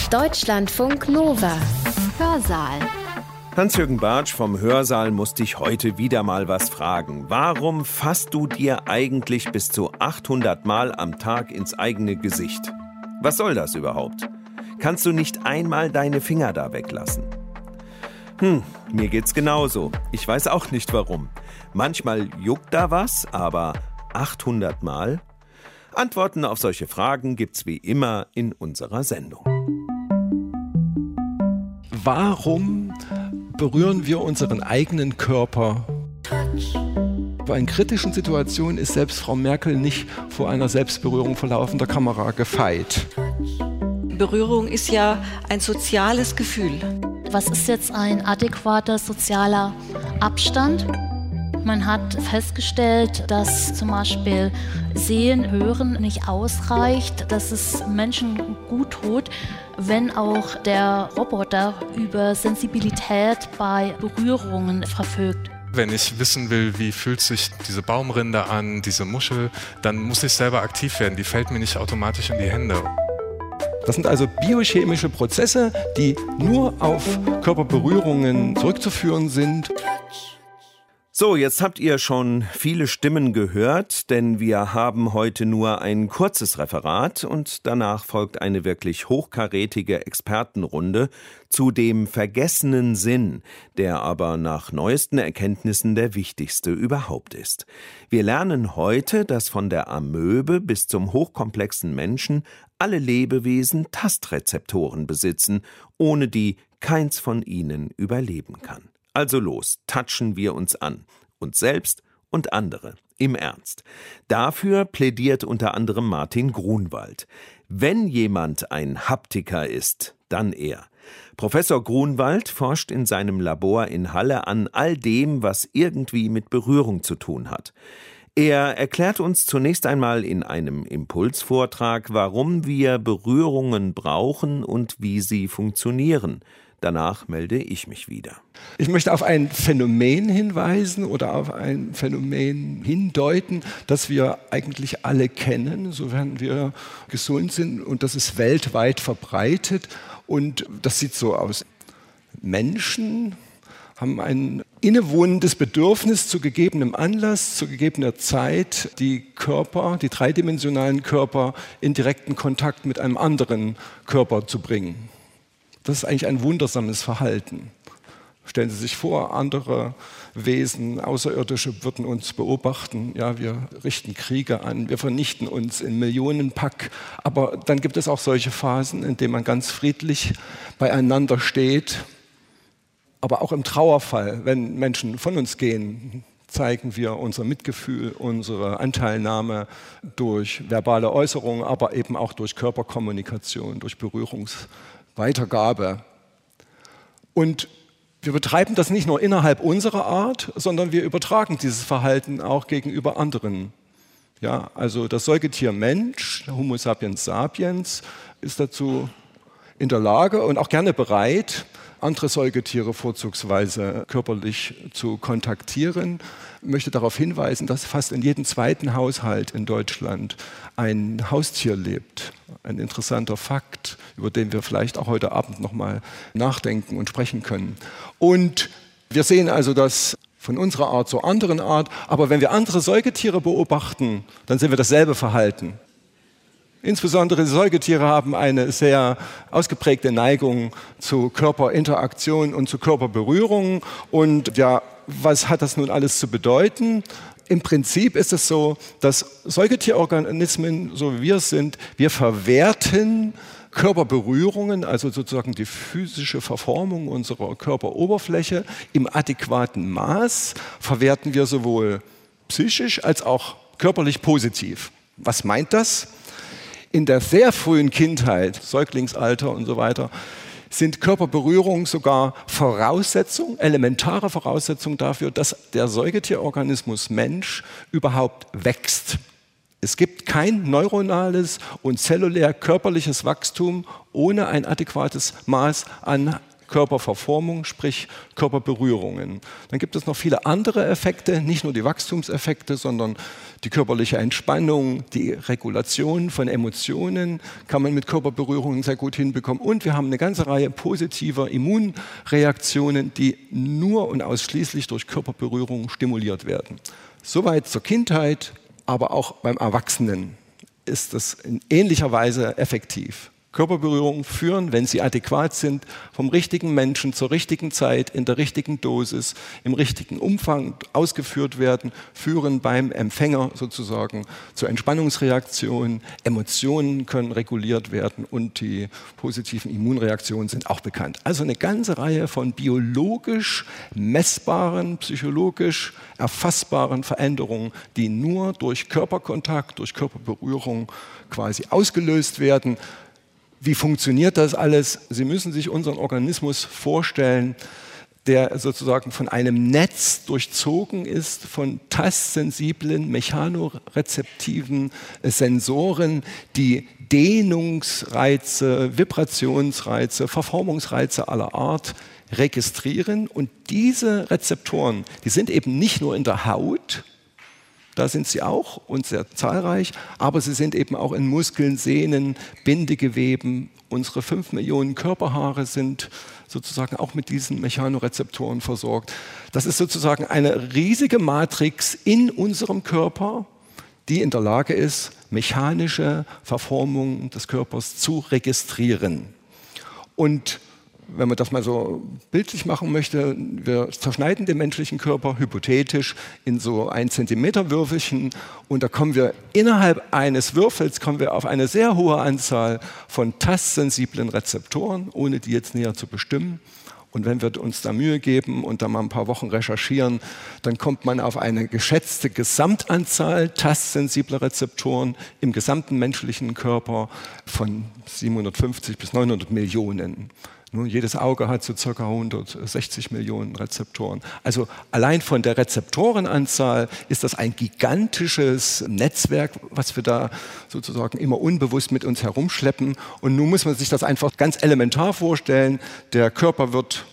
Deutschlandfunk Nova. Hörsaal. Hans-Jürgen Bartsch vom Hörsaal muss dich heute wieder mal was fragen. Warum fasst du dir eigentlich bis zu 800 Mal am Tag ins eigene Gesicht? Was soll das überhaupt? Kannst du nicht einmal deine Finger da weglassen? Mir geht's genauso. Ich weiß auch nicht warum. Manchmal juckt da was, aber 800 Mal? Antworten auf solche Fragen gibt's wie immer in unserer Sendung. Warum berühren wir unseren eigenen Körper? Bei in kritischen Situationen ist selbst Frau Merkel nicht vor einer Selbstberührung vor laufender Kamera gefeit. Berührung ist ja ein soziales Gefühl. Was ist jetzt ein adäquater sozialer Abstand? Man hat festgestellt, dass zum Beispiel Sehen, Hören nicht ausreicht, dass es Menschen gut tut, wenn auch der Roboter über Sensibilität bei Berührungen verfügt. Wenn ich wissen will, wie fühlt sich diese Baumrinde an, diese Muschel, dann muss ich selber aktiv werden. Die fällt mir nicht automatisch in die Hände. Das sind also biochemische Prozesse, die nur auf Körperberührungen zurückzuführen sind. So, jetzt habt ihr schon viele Stimmen gehört, denn wir haben heute nur ein kurzes Referat und danach folgt eine wirklich hochkarätige Expertenrunde zu dem vergessenen Sinn, der aber nach neuesten Erkenntnissen der wichtigste überhaupt ist. Wir lernen heute, dass von der Amöbe bis zum hochkomplexen Menschen alle Lebewesen Tastrezeptoren besitzen, ohne die keins von ihnen überleben kann. Also los, touchen wir uns an. Uns selbst und andere. Im Ernst. Dafür plädiert unter anderem Martin Grunwald. Wenn jemand ein Haptiker ist, dann er. Professor Grunwald forscht in seinem Labor in Halle an all dem, was irgendwie mit Berührung zu tun hat. Er erklärt uns zunächst einmal in einem Impulsvortrag, warum wir Berührungen brauchen und wie sie funktionieren. Danach melde ich mich wieder. Ich möchte auf ein Phänomen hinweisen oder auf ein Phänomen hindeuten, das wir eigentlich alle kennen, sofern wir gesund sind, und das ist weltweit verbreitet. Und das sieht so aus. Menschen haben ein innewohnendes Bedürfnis, zu gegebenem Anlass, zu gegebener Zeit, die Körper, die dreidimensionalen Körper in direkten Kontakt mit einem anderen Körper zu bringen. Das ist eigentlich ein wundersames Verhalten. Stellen Sie sich vor, andere Wesen, Außerirdische würden uns beobachten. Ja, wir richten Kriege an, wir vernichten uns in Millionenpack. Aber dann gibt es auch solche Phasen, in denen man ganz friedlich beieinander steht. Aber auch im Trauerfall, wenn Menschen von uns gehen, zeigen wir unser Mitgefühl, unsere Anteilnahme durch verbale Äußerungen, aber eben auch durch Körperkommunikation, durch Berührungsweitergabe. Und wir betreiben das nicht nur innerhalb unserer Art, sondern wir übertragen dieses Verhalten auch gegenüber anderen. Ja, also das Säugetier Mensch, Homo sapiens sapiens, ist dazu in der Lage und auch gerne bereit, andere Säugetiere vorzugsweise körperlich zu kontaktieren. Ich möchte darauf hinweisen, dass fast in jedem zweiten Haushalt in Deutschland ein Haustier lebt. Ein interessanter Fakt, über den wir vielleicht auch heute Abend noch mal nachdenken und sprechen können. Und wir sehen also das von unserer Art zur anderen Art, aber wenn wir andere Säugetiere beobachten, dann sehen wir dasselbe Verhalten. Insbesondere die Säugetiere haben eine sehr ausgeprägte Neigung zu Körperinteraktion und zu Körperberührung. Und ja, was hat das nun alles zu bedeuten? Im Prinzip ist es so, dass Säugetierorganismen, so wie wir es sind, wir verwerten Körperberührungen, also sozusagen die physische Verformung unserer Körperoberfläche im adäquaten Maß, verwerten wir sowohl psychisch als auch körperlich positiv. Was meint das? In der sehr frühen Kindheit, Säuglingsalter und so weiter, sind Körperberührungen sogar Voraussetzung, elementare Voraussetzung dafür, dass der Säugetierorganismus Mensch überhaupt wächst. Es gibt kein neuronales und zellulär körperliches Wachstum ohne ein adäquates Maß an Körperverformung, sprich Körperberührungen. Dann gibt es noch viele andere Effekte, nicht nur die Wachstumseffekte, sondern die körperliche Entspannung, die Regulation von Emotionen kann man mit Körperberührungen sehr gut hinbekommen. Und wir haben eine ganze Reihe positiver Immunreaktionen, die nur und ausschließlich durch Körperberührung stimuliert werden. Soweit zur Kindheit, aber auch beim Erwachsenen ist das in ähnlicher Weise effektiv. Körperberührungen führen, wenn sie adäquat sind, vom richtigen Menschen zur richtigen Zeit, in der richtigen Dosis, im richtigen Umfang ausgeführt werden, führen beim Empfänger sozusagen zu Entspannungsreaktionen. Emotionen können reguliert werden und die positiven Immunreaktionen sind auch bekannt. Also eine ganze Reihe von biologisch messbaren, psychologisch erfassbaren Veränderungen, die nur durch Körperkontakt, durch Körperberührung quasi ausgelöst werden. Wie funktioniert das alles? Sie müssen sich unseren Organismus vorstellen, der sozusagen von einem Netz durchzogen ist, von tastsensiblen, mechanorezeptiven Sensoren, die Dehnungsreize, Vibrationsreize, Verformungsreize aller Art registrieren. Und diese Rezeptoren, die sind eben nicht nur in der Haut, da sind sie auch und sehr zahlreich, aber sie sind eben auch in Muskeln, Sehnen, Bindegeweben. Unsere 5 Millionen Körperhaare sind sozusagen auch mit diesen Mechanorezeptoren versorgt. Das ist sozusagen eine riesige Matrix in unserem Körper, die in der Lage ist, mechanische Verformungen des Körpers zu registrieren. Und wenn man das mal so bildlich machen möchte, wir zerschneiden den menschlichen Körper hypothetisch in so 1 Zentimeter Würfelchen und da kommen wir innerhalb eines Würfels auf eine sehr hohe Anzahl von tastsensiblen Rezeptoren, ohne die jetzt näher zu bestimmen. Und wenn wir uns da Mühe geben und da mal ein paar Wochen recherchieren, dann kommt man auf eine geschätzte Gesamtanzahl tastsensibler Rezeptoren im gesamten menschlichen Körper von 750 bis 900 Millionen. Nun, jedes Auge hat so ca. 160 Millionen Rezeptoren. Also allein von der Rezeptorenanzahl ist das ein gigantisches Netzwerk, was wir da sozusagen immer unbewusst mit uns herumschleppen. Und nun muss man sich das einfach ganz elementar vorstellen. Der Körper wird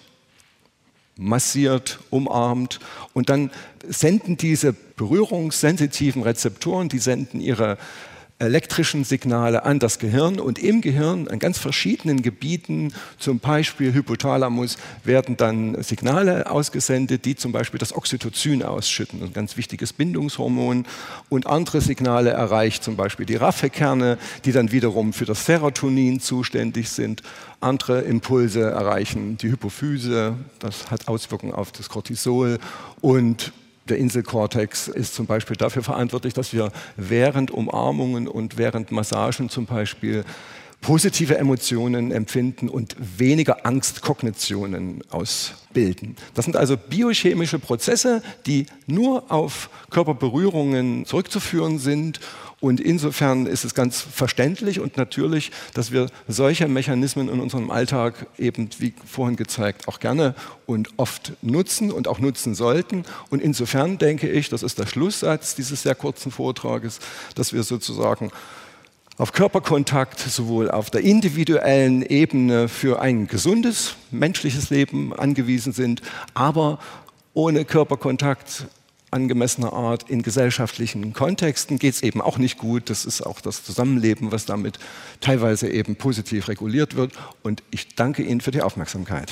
massiert, umarmt und dann senden diese berührungssensitiven Rezeptoren, die senden ihre elektrischen Signale an das Gehirn und im Gehirn an ganz verschiedenen Gebieten, zum Beispiel Hypothalamus, werden dann Signale ausgesendet, die zum Beispiel das Oxytocin ausschütten, ein ganz wichtiges Bindungshormon, und andere Signale erreicht zum Beispiel die Raphekerne, die dann wiederum für das Serotonin zuständig sind. Andere Impulse erreichen die Hypophyse, das hat Auswirkungen auf das Cortisol, und der Inselkortex ist zum Beispiel dafür verantwortlich, dass wir während Umarmungen und während Massagen zum Beispiel positive Emotionen empfinden und weniger Angstkognitionen ausbilden. Das sind also biochemische Prozesse, die nur auf Körperberührungen zurückzuführen sind. Und insofern ist es ganz verständlich und natürlich, dass wir solche Mechanismen in unserem Alltag eben, wie vorhin gezeigt, auch gerne und oft nutzen und auch nutzen sollten. Und insofern denke ich, das ist der Schlusssatz dieses sehr kurzen Vortrages, dass wir sozusagen auf Körperkontakt sowohl auf der individuellen Ebene für ein gesundes menschliches Leben angewiesen sind, aber ohne Körperkontakt angemessener Art in gesellschaftlichen Kontexten geht es eben auch nicht gut. Das ist auch das Zusammenleben, was damit teilweise eben positiv reguliert wird. Und ich danke Ihnen für die Aufmerksamkeit.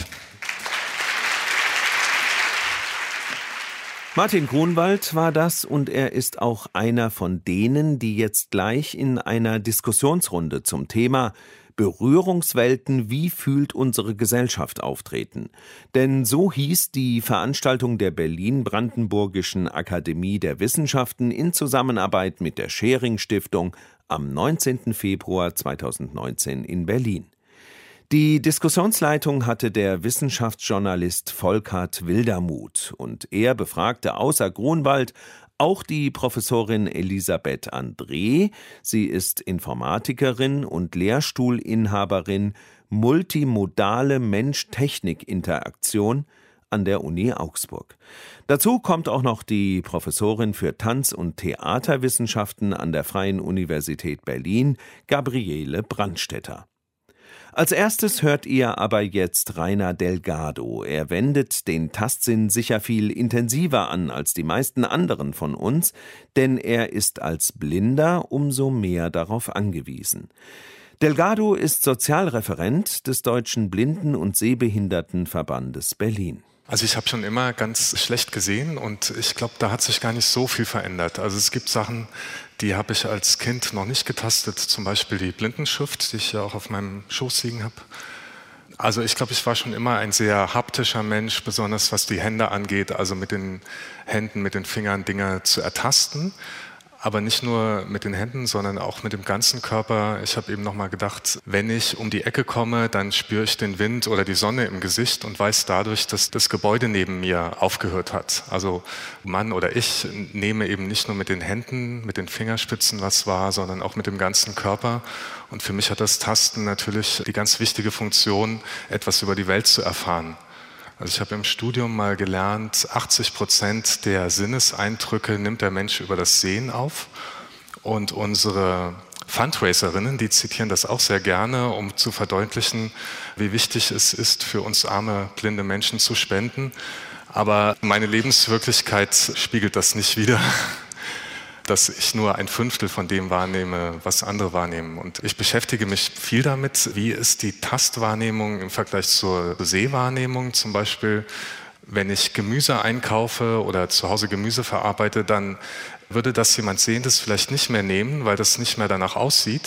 Martin Grunwald war das, und er ist auch einer von denen, die jetzt gleich in einer Diskussionsrunde zum Thema Berührungswelten, wie fühlt unsere Gesellschaft auftreten. Denn so hieß die Veranstaltung der Berlin-Brandenburgischen Akademie der Wissenschaften in Zusammenarbeit mit der Schering-Stiftung am 19. Februar 2019 in Berlin. Die Diskussionsleitung hatte der Wissenschaftsjournalist Volkert Wildermuth, und er befragte außer Grunwald auch die Professorin Elisabeth André. Sie ist Informatikerin und Lehrstuhlinhaberin Multimodale Mensch-Technik-Interaktion an der Uni Augsburg. Dazu kommt auch noch die Professorin für Tanz- und Theaterwissenschaften an der Freien Universität Berlin, Gabriele Brandstätter. Als erstes hört ihr aber jetzt Rainer Delgado. Er wendet den Tastsinn sicher viel intensiver an als die meisten anderen von uns, denn er ist als Blinder umso mehr darauf angewiesen. Delgado ist Sozialreferent des Deutschen Blinden- und Sehbehindertenverbandes Berlin. Also ich habe schon immer ganz schlecht gesehen und ich glaube, da hat sich gar nicht so viel verändert. Also es gibt Sachen, die habe ich als Kind noch nicht getastet, zum Beispiel die Blindenschrift, die ich ja auch auf meinem Schoß liegen habe. Also ich glaube, ich war schon immer ein sehr haptischer Mensch, besonders was die Hände angeht, also mit den Händen, mit den Fingern Dinge zu ertasten. Aber nicht nur mit den Händen, sondern auch mit dem ganzen Körper. Ich habe eben nochmal gedacht, wenn ich um die Ecke komme, dann spüre ich den Wind oder die Sonne im Gesicht und weiß dadurch, dass das Gebäude neben mir aufgehört hat. Also Mann oder ich nehme eben nicht nur mit den Händen, mit den Fingerspitzen was wahr, sondern auch mit dem ganzen Körper. Und für mich hat das Tasten natürlich die ganz wichtige Funktion, etwas über die Welt zu erfahren. Also ich habe im Studium mal gelernt, 80% der Sinneseindrücke nimmt der Mensch über das Sehen auf. Und unsere Fundraiserinnen, die zitieren das auch sehr gerne, um zu verdeutlichen, wie wichtig es ist, für uns arme, blinde Menschen zu spenden. Aber meine Lebenswirklichkeit spiegelt das nicht wider, dass ich nur 1/5 von dem wahrnehme, was andere wahrnehmen. Und ich beschäftige mich viel damit, wie ist die Tastwahrnehmung im Vergleich zur Sehwahrnehmung. Zum Beispiel, wenn ich Gemüse einkaufe oder zu Hause Gemüse verarbeite, dann würde das jemand Sehendes vielleicht nicht mehr nehmen, weil das nicht mehr danach aussieht,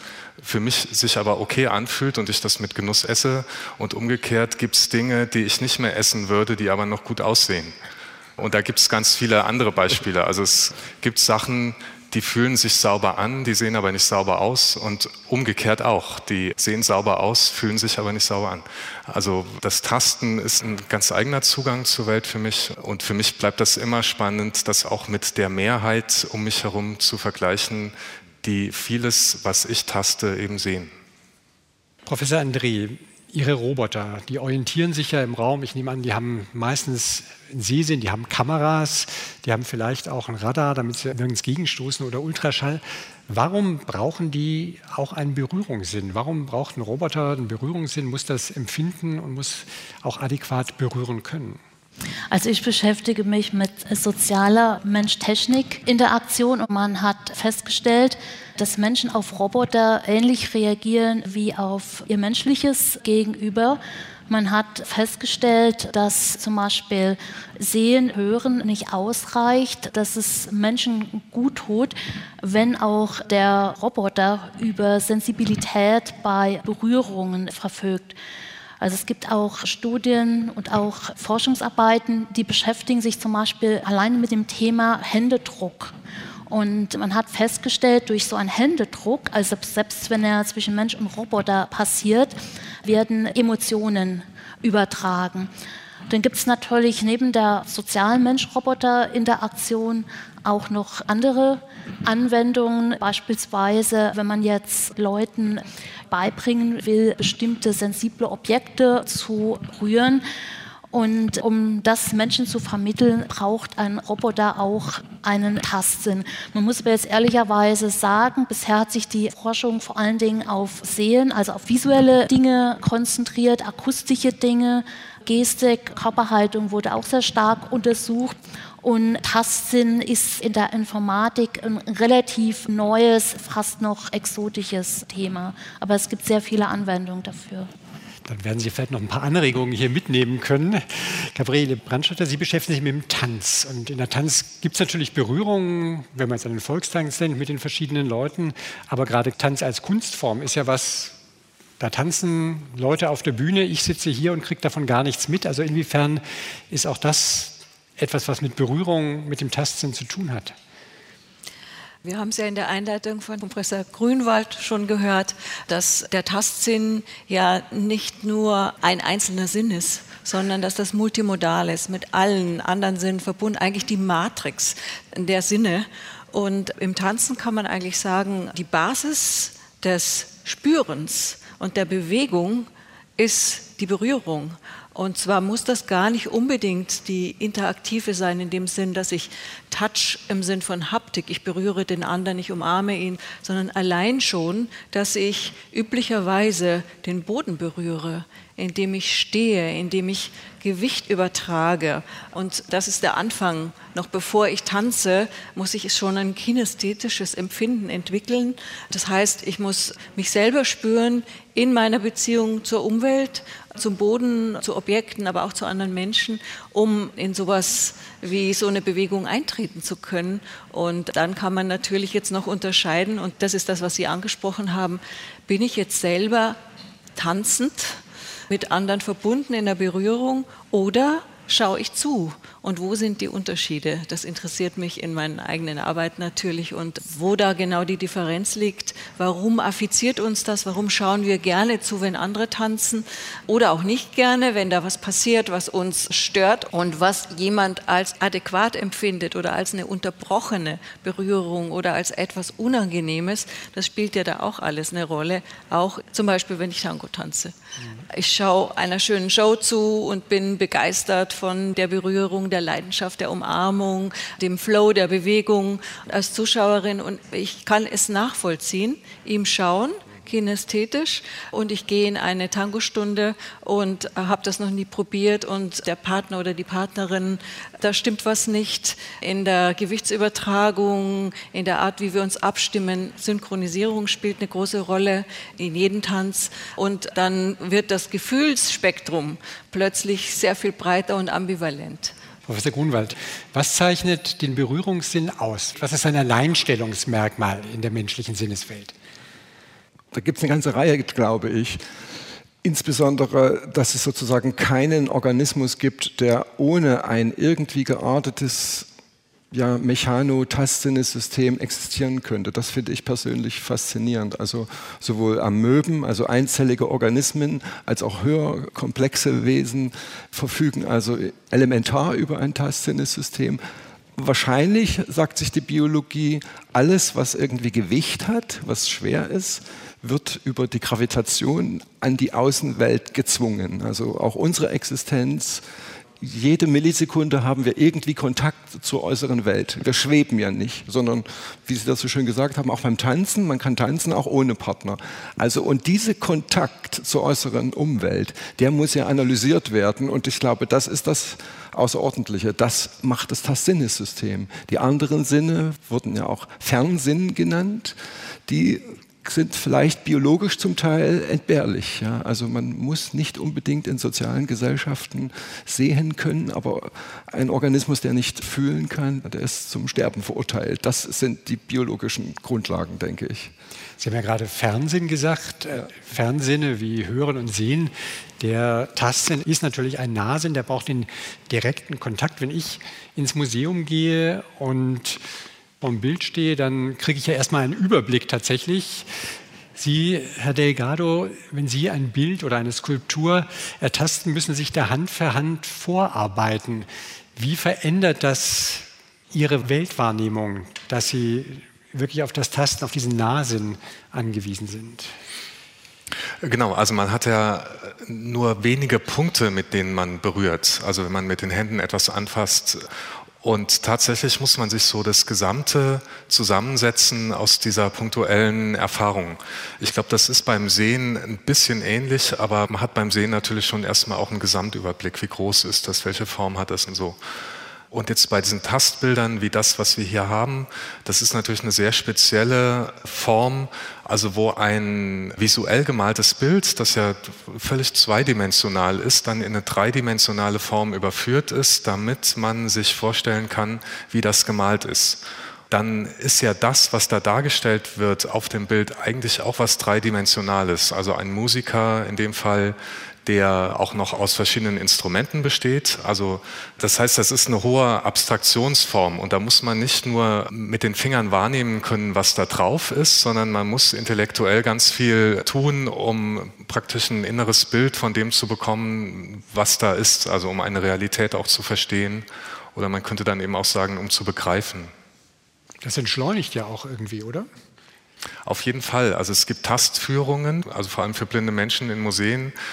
für mich sich aber okay anfühlt und ich das mit Genuss esse. Und umgekehrt gibt es Dinge, die ich nicht mehr essen würde, die aber noch gut aussehen. Und da gibt es ganz viele andere Beispiele. Also es gibt Sachen, die fühlen sich sauber an, die sehen aber nicht sauber aus und umgekehrt auch. Die sehen sauber aus, fühlen sich aber nicht sauber an. Also das Tasten ist ein ganz eigener Zugang zur Welt für mich und für mich bleibt das immer spannend, das auch mit der Mehrheit um mich herum zu vergleichen, die vieles, was ich taste, eben sehen. Professor André, Ihre Roboter, die orientieren sich ja im Raum. Ich nehme an, die haben meistens einen Sehsinn, die haben Kameras, die haben vielleicht auch ein Radar, damit sie nirgends gegenstoßen oder Ultraschall. Warum brauchen die auch einen Berührungssinn? Warum braucht ein Roboter einen Berührungssinn, muss das empfinden und muss auch adäquat berühren können? Also ich beschäftige mich mit sozialer Mensch-Technik-Interaktion und man hat festgestellt, dass Menschen auf Roboter ähnlich reagieren wie auf ihr menschliches Gegenüber. Man hat festgestellt, dass zum Beispiel Sehen, Hören nicht ausreicht, dass es Menschen gut tut, wenn auch der Roboter über Sensibilität bei Berührungen verfügt. Also es gibt auch Studien und auch Forschungsarbeiten, die beschäftigen sich zum Beispiel allein mit dem Thema Händedruck. Und man hat festgestellt, durch so einen Händedruck, also selbst wenn er zwischen Mensch und Roboter passiert, werden Emotionen übertragen. Dann gibt es natürlich neben der sozialen Mensch-Roboter-Interaktion auch noch andere Anwendungen, beispielsweise wenn man jetzt Leuten beibringen will, bestimmte sensible Objekte zu rühren. Und um das Menschen zu vermitteln, braucht ein Roboter auch einen Tastsinn. Man muss aber jetzt ehrlicherweise sagen, bisher hat sich die Forschung vor allen Dingen auf Sehen, also auf visuelle Dinge konzentriert, akustische Dinge, Gestik, Körperhaltung wurde auch sehr stark untersucht. Und Tastsinn ist in der Informatik ein relativ neues, fast noch exotisches Thema. Aber es gibt sehr viele Anwendungen dafür. Dann werden Sie vielleicht noch ein paar Anregungen hier mitnehmen können. Gabriele Brandstätter, Sie beschäftigen sich mit dem Tanz. Und in der Tanz gibt es natürlich Berührungen, wenn man es an den Volkstanz nennt, mit den verschiedenen Leuten. Aber gerade Tanz als Kunstform ist ja was, da tanzen Leute auf der Bühne, ich sitze hier und kriege davon gar nichts mit. Also inwiefern ist auch das etwas, was mit Berührung, mit dem Tastsinn zu tun hat? Wir haben es ja in der Einleitung von Professor Grünwald schon gehört, dass der Tastsinn ja nicht nur ein einzelner Sinn ist, sondern dass das multimodal ist, mit allen anderen Sinnen verbunden, eigentlich die Matrix der Sinne. Und im Tanzen kann man eigentlich sagen, die Basis des Spürens und der Bewegung ist die Berührung. Und zwar muss das gar nicht unbedingt die interaktive sein, in dem Sinn, dass ich Touch im Sinn von Haptik, ich berühre den anderen, ich umarme ihn, sondern allein schon, dass ich üblicherweise den Boden berühre, indem ich stehe, indem ich Gewicht übertrage. Und das ist der Anfang. Noch bevor ich tanze, muss ich schon ein kinästhetisches Empfinden entwickeln. Das heißt, ich muss mich selber spüren in meiner Beziehung zur Umwelt, zum Boden, zu Objekten, aber auch zu anderen Menschen, um in sowas wie so eine Bewegung eintreten zu können. Und dann kann man natürlich jetzt noch unterscheiden, und das ist das, was Sie angesprochen haben, bin ich jetzt selber tanzend, mit anderen verbunden in der Berührung, oder schaue ich zu? Und wo sind die Unterschiede? Das interessiert mich in meiner eigenen Arbeit natürlich. Und wo da genau die Differenz liegt, warum affiziert uns das? Warum schauen wir gerne zu, wenn andere tanzen? Oder auch nicht gerne, wenn da was passiert, was uns stört und was jemand als adäquat empfindet oder als eine unterbrochene Berührung oder als etwas Unangenehmes. Das spielt ja da auch alles eine Rolle. Auch zum Beispiel, wenn ich Tango tanze. Ich schaue einer schönen Show zu und bin begeistert von der Berührung, der Leidenschaft, der Umarmung, dem Flow der Bewegung als Zuschauerin, und ich kann es nachvollziehen, ihm schauen, kinästhetisch, und ich gehe in eine Tango-Stunde und habe das noch nie probiert und der Partner oder die Partnerin, da stimmt was nicht in der Gewichtsübertragung, in der Art, wie wir uns abstimmen. Synchronisierung spielt eine große Rolle in jedem Tanz, und dann wird das Gefühlsspektrum plötzlich sehr viel breiter und ambivalent. Professor Grunwald, was zeichnet den Berührungssinn aus? Was ist ein Alleinstellungsmerkmal in der menschlichen Sinneswelt? Da gibt es eine ganze Reihe, glaube ich. Insbesondere, dass es sozusagen keinen Organismus gibt, der ohne ein irgendwie geartetes Mechano-Tastsinnes-System existieren könnte. Das finde ich persönlich faszinierend. Also sowohl Amöben, also einzellige Organismen, als auch höher komplexe Wesen verfügen also elementar über ein Tastsinnes-System. Wahrscheinlich, sagt sich die Biologie, alles, was irgendwie Gewicht hat, was schwer ist, wird über die Gravitation an die Außenwelt gezwungen. Also auch unsere Existenz, jede Millisekunde haben wir irgendwie Kontakt zur äußeren Welt. Wir schweben ja nicht, sondern, wie Sie das so schön gesagt haben, auch beim Tanzen, man kann tanzen auch ohne Partner. Also, und dieser Kontakt zur äußeren Umwelt, der muss ja analysiert werden, und ich glaube, das ist das Außerordentliche. Das macht das Tastsinnessystem. Die anderen Sinne wurden ja auch Fernsinn genannt, die sind vielleicht biologisch zum Teil entbehrlich. Ja? Also man muss nicht unbedingt in sozialen Gesellschaften sehen können, aber ein Organismus, der nicht fühlen kann, der ist zum Sterben verurteilt. Das sind die biologischen Grundlagen, denke ich. Sie haben ja gerade Fernsehen gesagt. Fernsinne wie Hören und Sehen. Der Tastsinn ist natürlich ein Nahsinn, der braucht den direkten Kontakt. Wenn ich ins Museum gehe und vom Bild stehe, dann kriege ich ja erstmal einen Überblick tatsächlich. Sie, Herr Delgado, wenn Sie ein Bild oder eine Skulptur ertasten, müssen sich da Hand für Hand vorarbeiten. Wie verändert das Ihre Weltwahrnehmung, dass Sie wirklich auf das Tasten, auf diesen Nahsinn angewiesen sind? Genau, also man hat ja nur wenige Punkte, mit denen man berührt. Also wenn man mit den Händen etwas anfasst. Und tatsächlich muss man sich so das Gesamte zusammensetzen aus dieser punktuellen Erfahrung. Ich glaube, das ist beim Sehen ein bisschen ähnlich, aber man hat beim Sehen natürlich schon erstmal auch einen Gesamtüberblick. Wie groß ist das, welche Form hat das und so. Und jetzt bei diesen Tastbildern wie das, was wir hier haben, das ist natürlich eine sehr spezielle Form, also wo ein visuell gemaltes Bild, das ja völlig zweidimensional ist, dann in eine dreidimensionale Form überführt ist, damit man sich vorstellen kann, wie das gemalt ist. Dann ist ja das, was da dargestellt wird auf dem Bild, eigentlich auch was Dreidimensionales. Also ein Musiker in dem Fall, der auch noch aus verschiedenen Instrumenten besteht. Also das heißt, das ist eine hohe Abstraktionsform, und da muss man nicht nur mit den Fingern wahrnehmen können, was da drauf ist, sondern man muss intellektuell ganz viel tun, um praktisch ein inneres Bild von dem zu bekommen, was da ist, also um eine Realität auch zu verstehen, oder man könnte dann eben auch sagen, um zu begreifen. Das entschleunigt ja auch irgendwie, oder? Auf jeden Fall. Also es gibt Tastführungen, also vor allem für blinde Menschen in Museen.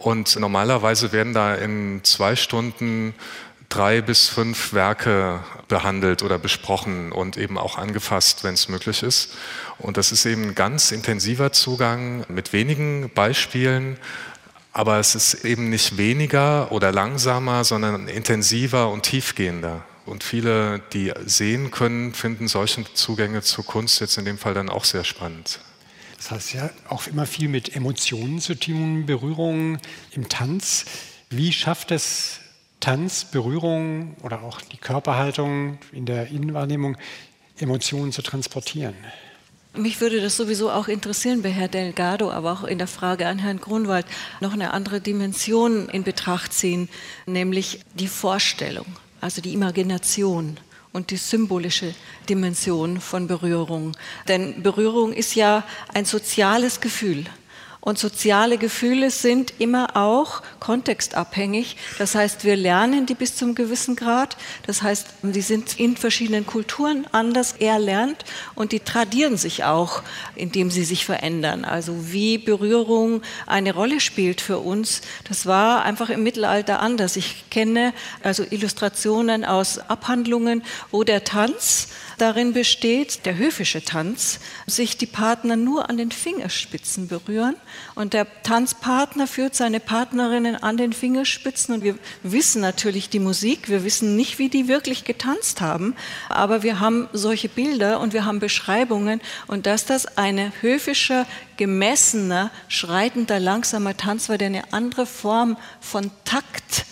Und normalerweise werden da in 2 Stunden 3 bis 5 Werke behandelt oder besprochen und eben auch angefasst, wenn es möglich ist. Und das ist eben ein ganz intensiver Zugang mit wenigen Beispielen, aber es ist eben nicht weniger oder langsamer, sondern intensiver und tiefgehender. Und viele, die sehen können, finden solche Zugänge zur Kunst jetzt in dem Fall dann auch sehr spannend. Das heißt ja auch immer viel mit Emotionen zu tun, Berührungen im Tanz. Wie schafft es Tanz, Berührung oder auch die Körperhaltung in der Innenwahrnehmung, Emotionen zu transportieren? Mich würde das sowieso auch interessieren bei Herrn Delgado, aber auch in der Frage an Herrn Grunwald noch eine andere Dimension in Betracht ziehen, nämlich die Vorstellung, also die Imagination und die symbolische Dimension von Berührung. Denn Berührung ist ja ein soziales Gefühl. Und soziale Gefühle sind immer auch kontextabhängig. Das heißt, wir lernen die bis zum gewissen Grad. Das heißt, die sind in verschiedenen Kulturen anders erlernt und die tradieren sich auch, indem sie sich verändern. Also wie Berührung eine Rolle spielt für uns, das war einfach im Mittelalter anders. Ich kenne also Illustrationen aus Abhandlungen, wo der Tanz darin besteht, der höfische Tanz, sich die Partner nur an den Fingerspitzen berühren und der Tanzpartner führt seine Partnerinnen an den Fingerspitzen und wir wissen natürlich die Musik, wir wissen nicht, wie die wirklich getanzt haben, aber wir haben solche Bilder und wir haben Beschreibungen und dass das ein höfischer, gemessener, schreitender, langsamer Tanz war, der eine andere Form von Takt,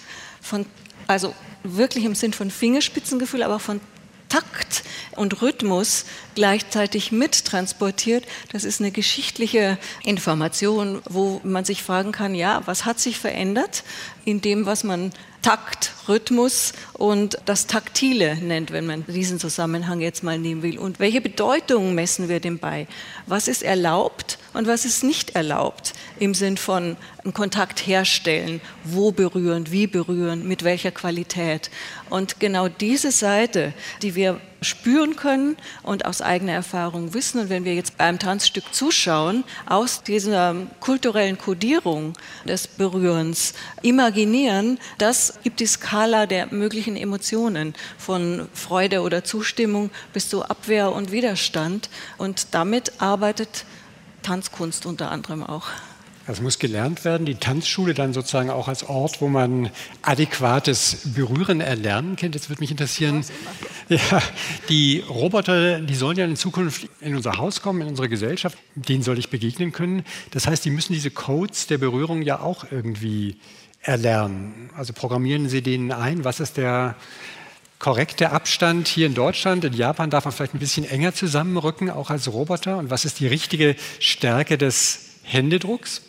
also wirklich im Sinn von Fingerspitzengefühl, aber von Takt und Rhythmus gleichzeitig mittransportiert, das ist eine geschichtliche Information, wo man sich fragen kann, ja, was hat sich verändert in dem, was man Takt, Rhythmus und das Taktile nennt, wenn man diesen Zusammenhang jetzt mal nehmen will. Und welche Bedeutung messen wir dem bei? Was ist erlaubt und was ist nicht erlaubt im Sinn von einen Kontakt herstellen, wo berühren, wie berühren, mit welcher Qualität. Und genau diese Seite, die wir spüren können und aus eigener Erfahrung wissen. Und wenn wir jetzt beim Tanzstück zuschauen, aus dieser kulturellen Kodierung des Berührens imaginieren, das gibt die Skala der möglichen Emotionen von Freude oder Zustimmung bis zu Abwehr und Widerstand. Und damit arbeitet Tanzkunst unter anderem auch. Das muss gelernt werden, die Tanzschule dann sozusagen auch als Ort, wo man adäquates Berühren erlernen kann. Jetzt würde mich interessieren, ja, die Roboter, die sollen ja in Zukunft in unser Haus kommen, in unsere Gesellschaft, denen soll ich begegnen können. Das heißt, die müssen diese Codes der Berührung ja auch irgendwie erlernen. Also programmieren Sie denen ein, was ist der korrekte Abstand hier in Deutschland? In Japan darf man vielleicht ein bisschen enger zusammenrücken, auch als Roboter. Und was ist die richtige Stärke des Händedrucks?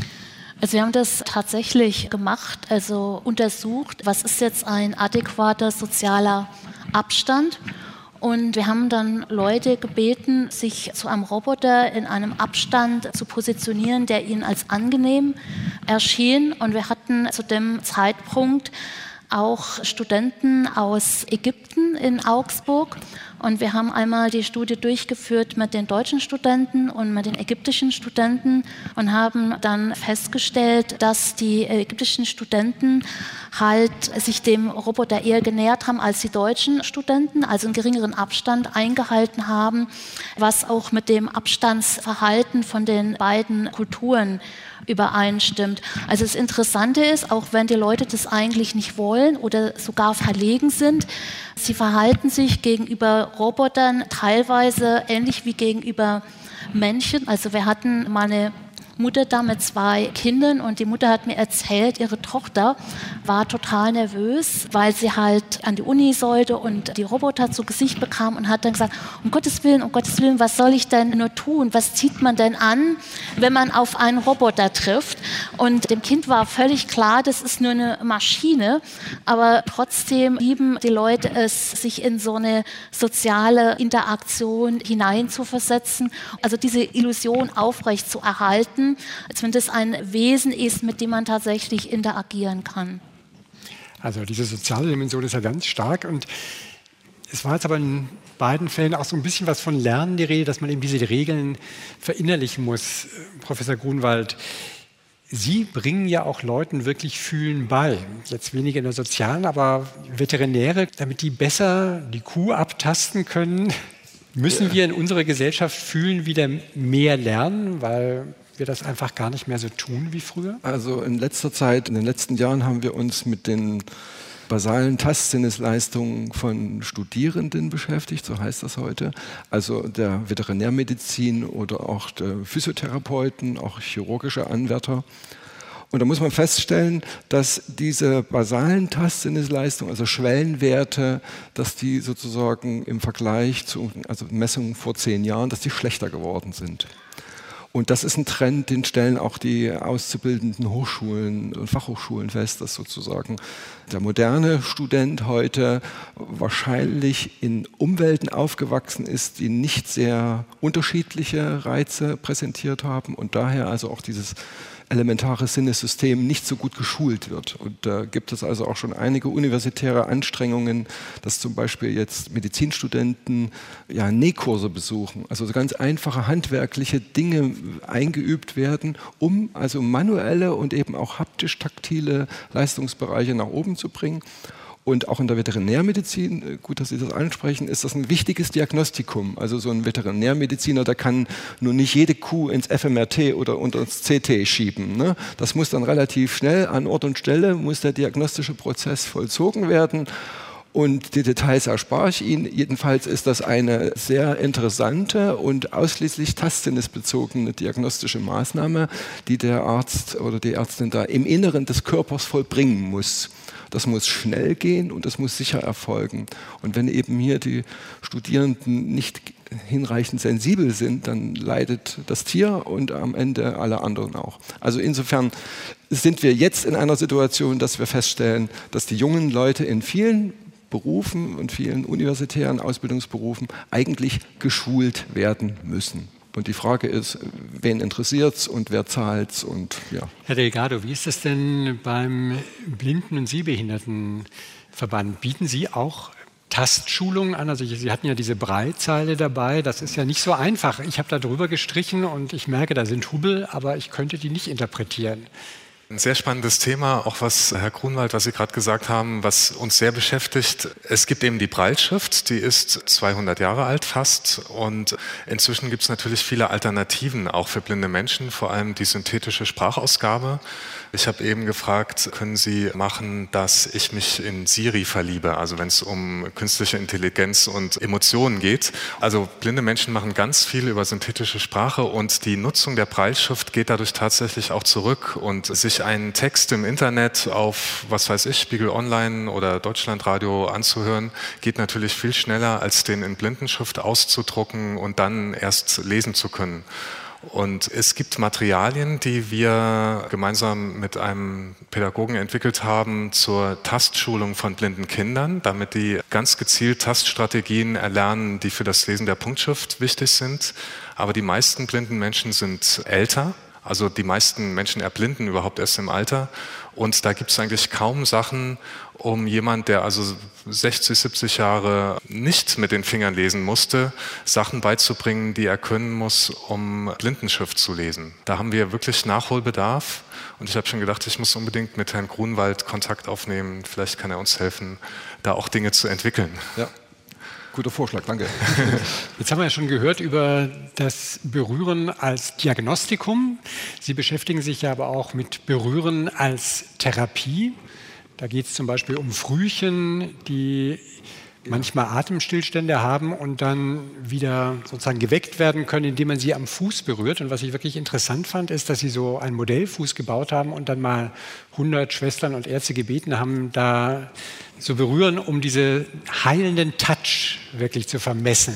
Also wir haben das tatsächlich gemacht, also untersucht, was ist jetzt ein adäquater sozialer Abstand. Und wir haben dann Leute gebeten, sich zu einem Roboter in einem Abstand zu positionieren, der ihnen als angenehm erschien. Und wir hatten zu dem Zeitpunkt auch Studenten aus Ägypten in Augsburg. Und wir haben einmal die Studie durchgeführt mit den deutschen Studenten und mit den ägyptischen Studenten und haben dann festgestellt, dass die ägyptischen Studenten halt sich dem Roboter eher genähert haben als die deutschen Studenten, also einen geringeren Abstand eingehalten haben, was auch mit dem Abstandsverhalten von den beiden Kulturen übereinstimmt. Also das Interessante ist, auch wenn die Leute das eigentlich nicht wollen oder sogar verlegen sind, sie verhalten sich gegenüber Robotern teilweise ähnlich wie gegenüber Menschen. Also wir hatten mal eine Mutter da mit 2 Kindern und die Mutter hat mir erzählt, ihre Tochter war total nervös, weil sie halt an die Uni sollte und die Roboter zu Gesicht bekam und hat dann gesagt, um Gottes Willen, was soll ich denn nur tun? Was zieht man denn an, wenn man auf einen Roboter trifft? Und dem Kind war völlig klar, das ist nur eine Maschine, aber trotzdem lieben die Leute es, sich in so eine soziale Interaktion hineinzuversetzen, also diese Illusion aufrecht zu erhalten, als wenn das ein Wesen ist, mit dem man tatsächlich interagieren kann. Also diese soziale Dimension ist ja ganz stark und es war jetzt aber in beiden Fällen auch so ein bisschen was von Lernen die Rede, dass man eben diese Regeln verinnerlichen muss. Professor Grunwald, Sie bringen ja auch Leuten wirklich Fühlen bei. Jetzt weniger in der sozialen, aber Veterinäre, damit die besser die Kuh abtasten können, müssen wir in unserer Gesellschaft Fühlen wieder mehr lernen, weil wir das einfach gar nicht mehr so tun wie früher? Also in letzter Zeit, in den letzten Jahren haben wir uns mit den basalen Tastsinnesleistungen von Studierenden beschäftigt, so heißt das heute, also der Veterinärmedizin oder auch der Physiotherapeuten, auch chirurgische Anwärter. Und da muss man feststellen, dass diese basalen Tastsinnesleistungen, also Schwellenwerte, dass die sozusagen im Vergleich zu Messungen vor 10 Jahren, dass die schlechter geworden sind. Und das ist ein Trend, den stellen auch die auszubildenden Hochschulen und Fachhochschulen fest, dass sozusagen der moderne Student heute wahrscheinlich in Umwelten aufgewachsen ist, die nicht sehr unterschiedliche Reize präsentiert haben und daher also auch dieses elementare Sinnessystem nicht so gut geschult wird. Und da gibt es also auch schon einige universitäre Anstrengungen, dass zum Beispiel jetzt Medizinstudenten Nähkurse besuchen, also so ganz einfache handwerkliche Dinge eingeübt werden, um also manuelle und eben auch haptisch-taktile Leistungsbereiche nach oben zu bringen. Und auch in der Veterinärmedizin, gut, dass Sie das ansprechen, ist das ein wichtiges Diagnostikum. Also so ein Veterinärmediziner, der kann nur nicht jede Kuh ins FMRT oder unter ins CT schieben. Ne? Das muss dann relativ schnell an Ort und Stelle, muss der diagnostische Prozess vollzogen werden. Und die Details erspare ich Ihnen. Jedenfalls ist das eine sehr interessante und ausschließlich tastsinnesbezogene diagnostische Maßnahme, die der Arzt oder die Ärztin da im Inneren des Körpers vollbringen muss. Das muss schnell gehen und das muss sicher erfolgen. Und wenn eben hier die Studierenden nicht hinreichend sensibel sind, dann leidet das Tier und am Ende alle anderen auch. Also insofern sind wir jetzt in einer Situation, dass wir feststellen, dass die jungen Leute in vielen Berufen und vielen universitären Ausbildungsberufen eigentlich geschult werden müssen. Und die Frage ist, wen interessiert es und wer zahlt es? Herr Delgado, wie ist das denn beim Blinden- und Sehbehindertenverband? Bieten Sie auch Tastschulungen an? Also Sie hatten ja diese Braillezeile dabei, das ist ja nicht so einfach. Ich habe da drüber gestrichen und ich merke, da sind Hubbel, aber ich könnte die nicht interpretieren. Ein sehr spannendes Thema, auch was Herr Grunwald, was Sie gerade gesagt haben, was uns sehr beschäftigt. Es gibt eben die Brailleschrift, die ist 200 Jahre alt fast und inzwischen gibt es natürlich viele Alternativen, auch für blinde Menschen, vor allem die synthetische Sprachausgabe. Ich habe eben gefragt, können Sie machen, dass ich mich in Siri verliebe, also wenn es um künstliche Intelligenz und Emotionen geht. Also blinde Menschen machen ganz viel über synthetische Sprache und die Nutzung der Brailleschrift geht dadurch tatsächlich auch zurück und sich einen Text im Internet auf, was weiß ich, Spiegel Online oder Deutschlandradio anzuhören, geht natürlich viel schneller, als den in Blindenschrift auszudrucken und dann erst lesen zu können. Und es gibt Materialien, die wir gemeinsam mit einem Pädagogen entwickelt haben zur Tastschulung von blinden Kindern, damit die ganz gezielt Taststrategien erlernen, die für das Lesen der Punktschrift wichtig sind. Aber die meisten blinden Menschen sind älter. Also die meisten Menschen erblinden überhaupt erst im Alter und da gibt es eigentlich kaum Sachen, um jemand, der also 60, 70 Jahre nicht mit den Fingern lesen musste, Sachen beizubringen, die er können muss, um Blindenschrift zu lesen. Da haben wir wirklich Nachholbedarf und ich habe schon gedacht, ich muss unbedingt mit Herrn Grunwald Kontakt aufnehmen, vielleicht kann er uns helfen, da auch Dinge zu entwickeln. Ja. Guter Vorschlag, danke. Jetzt haben wir ja schon gehört über das Berühren als Diagnostikum. Sie beschäftigen sich ja aber auch mit Berühren als Therapie. Da geht es zum Beispiel um Frühchen, die manchmal Atemstillstände haben und dann wieder sozusagen geweckt werden können, indem man sie am Fuß berührt. Und was ich wirklich interessant fand, ist, dass Sie so einen Modellfuß gebaut haben und dann mal 100 Schwestern und Ärzte gebeten haben, da zu berühren, um diese heilenden Touch wirklich zu vermessen.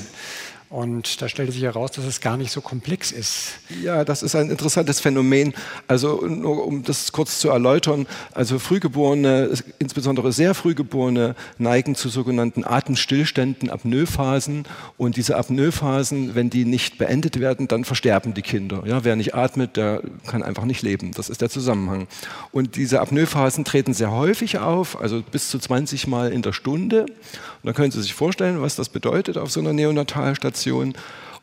Und da stellte sich heraus, dass es gar nicht so komplex ist. Ja, das ist ein interessantes Phänomen. Also nur um das kurz zu erläutern, also Frühgeborene, insbesondere sehr Frühgeborene, neigen zu sogenannten Atemstillständen, Apnoephasen. Und diese Apnoephasen, wenn die nicht beendet werden, dann versterben die Kinder. Ja, wer nicht atmet, der kann einfach nicht leben. Das ist der Zusammenhang. Und diese Apnoephasen treten sehr häufig auf, also bis zu 20 Mal in der Stunde. Und da können Sie sich vorstellen, was das bedeutet auf so einer Neonatalstation.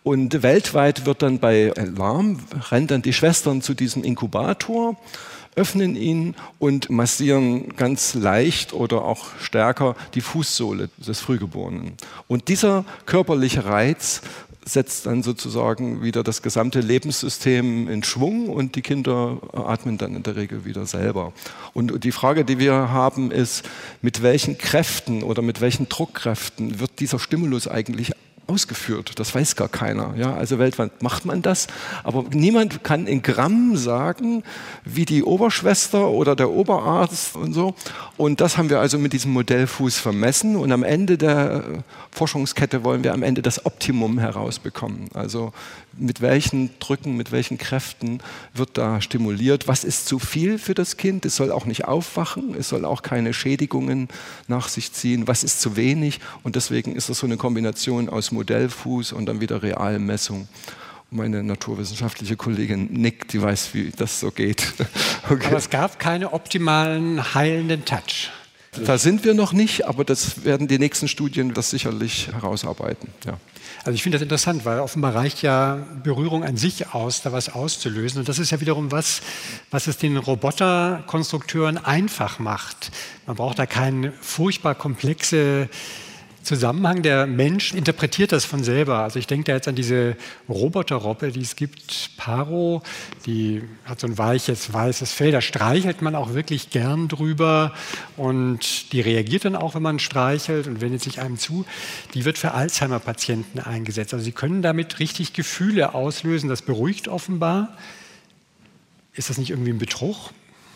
Und weltweit wird dann bei Alarm, rennen dann die Schwestern zu diesem Inkubator, öffnen ihn und massieren ganz leicht oder auch stärker die Fußsohle des Frühgeborenen. Und dieser körperliche Reiz setzt dann sozusagen wieder das gesamte Lebenssystem in Schwung und die Kinder atmen dann in der Regel wieder selber. Und die Frage, die wir haben, ist, mit welchen Kräften oder mit welchen Druckkräften wird dieser Stimulus eigentlich ausgeführt? Das weiß gar keiner. Ja, also weltweit macht man das, aber niemand kann in Gramm sagen, wie die Oberschwester oder der Oberarzt und so. Und das haben wir also mit diesem Modellfuß vermessen und am Ende der Forschungskette wollen wir am Ende das Optimum herausbekommen. Also mit welchen Drücken, mit welchen Kräften wird da stimuliert? Was ist zu viel für das Kind? Es soll auch nicht aufwachen, es soll auch keine Schädigungen nach sich ziehen. Was ist zu wenig? Und deswegen ist das so eine Kombination aus Modellfuß und dann wieder Realmessung. Meine naturwissenschaftliche Kollegin nickt, die weiß, wie das so geht. Okay. Aber es gab keine optimalen heilenden Touch. Da sind wir noch nicht, aber das werden die nächsten Studien das sicherlich herausarbeiten. Ja. Also ich finde das interessant, weil offenbar reicht ja Berührung an sich aus, da was auszulösen. Und das ist ja wiederum was es den Roboterkonstrukteuren einfach macht. Man braucht da keine furchtbar komplexe Zusammenhang. Der Mensch interpretiert das von selber. Also ich denke da jetzt an diese Roboterrobbe, die es gibt, Paro, die hat so ein weiches, weißes Fell, da streichelt man auch wirklich gern drüber und die reagiert dann auch, wenn man streichelt und wendet sich einem zu. Die wird für Alzheimer-Patienten eingesetzt. Also sie können damit richtig Gefühle auslösen, das beruhigt offenbar. Ist das nicht irgendwie ein Betrug?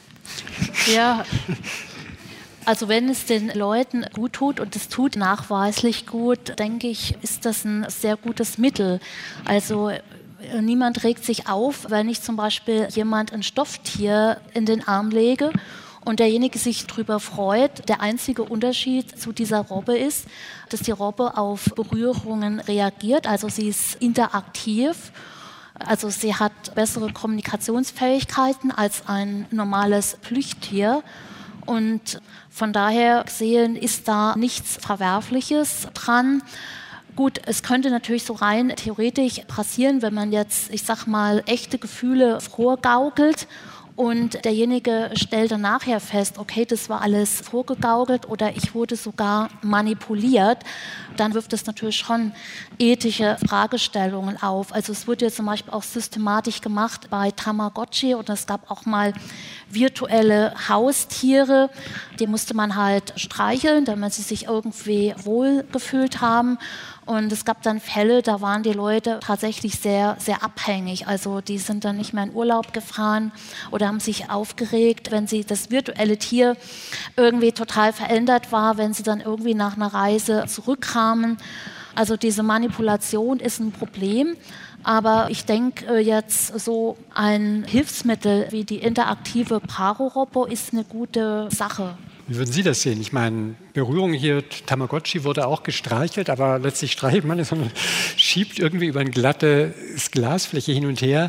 Ja. Also wenn es den Leuten gut tut, und es tut nachweislich gut, denke ich, ist das ein sehr gutes Mittel. Also niemand regt sich auf, wenn ich zum Beispiel jemand ein Stofftier in den Arm lege und derjenige sich darüber freut. Der einzige Unterschied zu dieser Robbe ist, dass die Robbe auf Berührungen reagiert, also sie ist interaktiv. Also sie hat bessere Kommunikationsfähigkeiten als ein normales Plüschtier. Und von daher gesehen ist da nichts Verwerfliches dran. Gut, es könnte natürlich so rein theoretisch passieren, wenn man jetzt, ich sag mal, echte Gefühle vorgaukelt und derjenige stellt dann nachher fest, okay, das war alles vorgegaukelt oder ich wurde sogar manipuliert, dann wirft das natürlich schon ethische Fragestellungen auf. Also es wurde ja zum Beispiel auch systematisch gemacht bei Tamagotchi und es gab auch mal virtuelle Haustiere, die musste man halt streicheln, damit sie sich irgendwie wohlgefühlt haben. Und es gab dann Fälle, da waren die Leute tatsächlich sehr, sehr abhängig. Also die sind dann nicht mehr in Urlaub gefahren oder haben sich aufgeregt, wenn sie das virtuelle Tier irgendwie total verändert war, wenn sie dann irgendwie nach einer Reise zurückkamen. Also diese Manipulation ist ein Problem. Aber ich denke jetzt, so ein Hilfsmittel wie die interaktive Paro-Robbe ist eine gute Sache. Wie würden Sie das sehen? Ich meine, Berührung hier, Tamagotchi wurde auch gestreichelt, aber letztlich streichelt man es und schiebt irgendwie über eine glatte Glasfläche hin und her.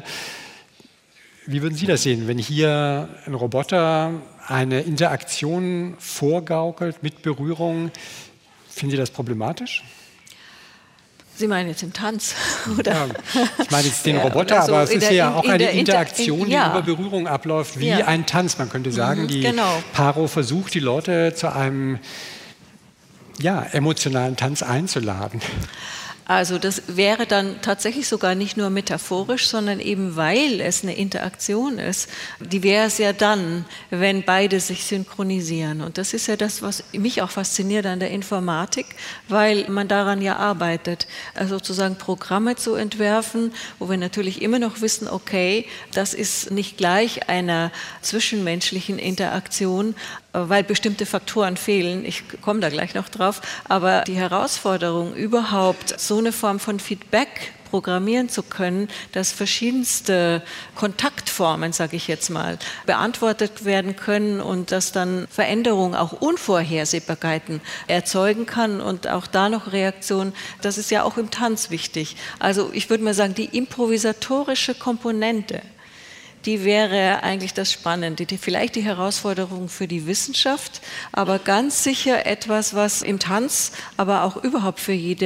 Wie würden Sie das sehen, wenn hier ein Roboter eine Interaktion vorgaukelt mit Berührung? Finden Sie das problematisch? Sie meinen jetzt im Tanz, oder? Ja, ich meine jetzt den Roboter, aber es ist ja auch eine Interaktion, die über Berührung abläuft, wie ein Tanz. Man könnte sagen, die Paro versucht, die Leute zu einem emotionalen Tanz einzuladen. Also das wäre dann tatsächlich sogar nicht nur metaphorisch, sondern eben weil es eine Interaktion ist. Die wäre es ja dann, wenn beide sich synchronisieren. Und das ist ja das, was mich auch fasziniert an der Informatik, weil man daran ja arbeitet, also sozusagen Programme zu entwerfen, wo wir natürlich immer noch wissen, okay, das ist nicht gleich einer zwischenmenschlichen Interaktion, weil bestimmte Faktoren fehlen. Ich komme da gleich noch drauf. Aber die Herausforderung, überhaupt so eine Form von Feedback programmieren zu können, dass verschiedenste Kontaktformen, sage ich jetzt mal, beantwortet werden können und dass dann Veränderungen, auch Unvorhersehbarkeiten erzeugen kann und auch da noch Reaktionen, das ist ja auch im Tanz wichtig. Also ich würde mal sagen, die improvisatorische Komponente, die wäre eigentlich das Spannende, vielleicht die Herausforderung für die Wissenschaft, aber ganz sicher etwas, was im Tanz, aber auch überhaupt für jede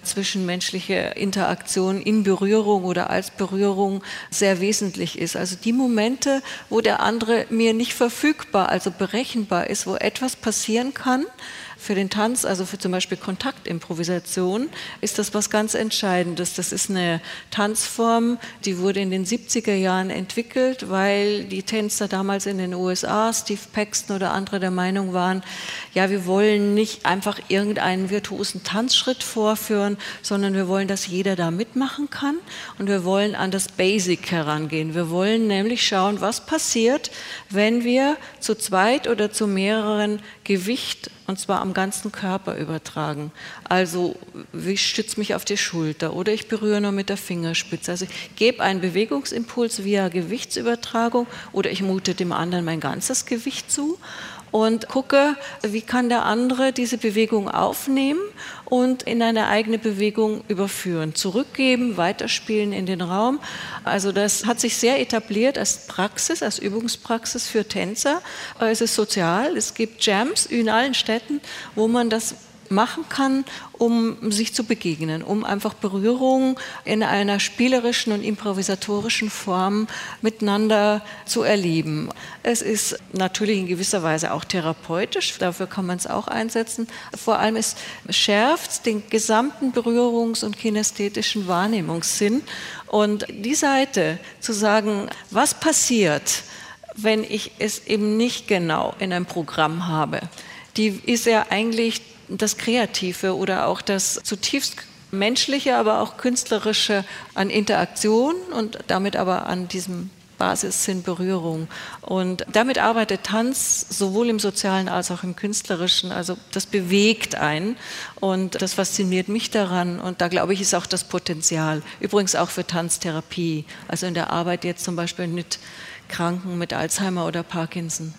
zwischenmenschliche Interaktion in Berührung oder als Berührung sehr wesentlich ist. Also die Momente, wo der andere mir nicht verfügbar, also berechenbar ist, wo etwas passieren kann. Für den Tanz, also für zum Beispiel Kontaktimprovisation, ist das was ganz Entscheidendes. Das ist eine Tanzform, die wurde in den 70er Jahren entwickelt, weil die Tänzer damals in den USA, Steve Paxton oder andere der Meinung waren, ja, wir wollen nicht einfach irgendeinen virtuosen Tanzschritt vorführen, sondern wir wollen, dass jeder da mitmachen kann und wir wollen an das Basic herangehen. Wir wollen nämlich schauen, was passiert, wenn wir zu zweit oder zu mehreren Gewicht und zwar am ganzen Körper übertragen. Also ich stütze mich auf die Schulter oder ich berühre nur mit der Fingerspitze. Also ich gebe einen Bewegungsimpuls via Gewichtsübertragung oder ich mute dem anderen mein ganzes Gewicht zu und gucke, wie kann der andere diese Bewegung aufnehmen und in eine eigene Bewegung überführen, zurückgeben, weiterspielen in den Raum. Also das hat sich sehr etabliert als Praxis, als Übungspraxis für Tänzer. Es ist sozial, es gibt Jams in allen Städten, wo man das machen kann, um sich zu begegnen, um einfach Berührung in einer spielerischen und improvisatorischen Form miteinander zu erleben. Es ist natürlich in gewisser Weise auch therapeutisch, dafür kann man es auch einsetzen. Vor allem es schärft den gesamten Berührungs- und kinästhetischen Wahrnehmungssinn. Und die Seite zu sagen, was passiert, wenn ich es eben nicht genau in einem Programm habe, die ist ja eigentlich das Kreative oder auch das zutiefst menschliche, aber auch künstlerische an Interaktion und damit aber an diesem Basissinn Berührung. Und damit arbeitet Tanz sowohl im Sozialen als auch im Künstlerischen. Also das bewegt einen und das fasziniert mich daran. Und da glaube ich, ist auch das Potenzial. Übrigens auch für Tanztherapie. Also in der Arbeit jetzt zum Beispiel mit Kranken mit Alzheimer oder Parkinson.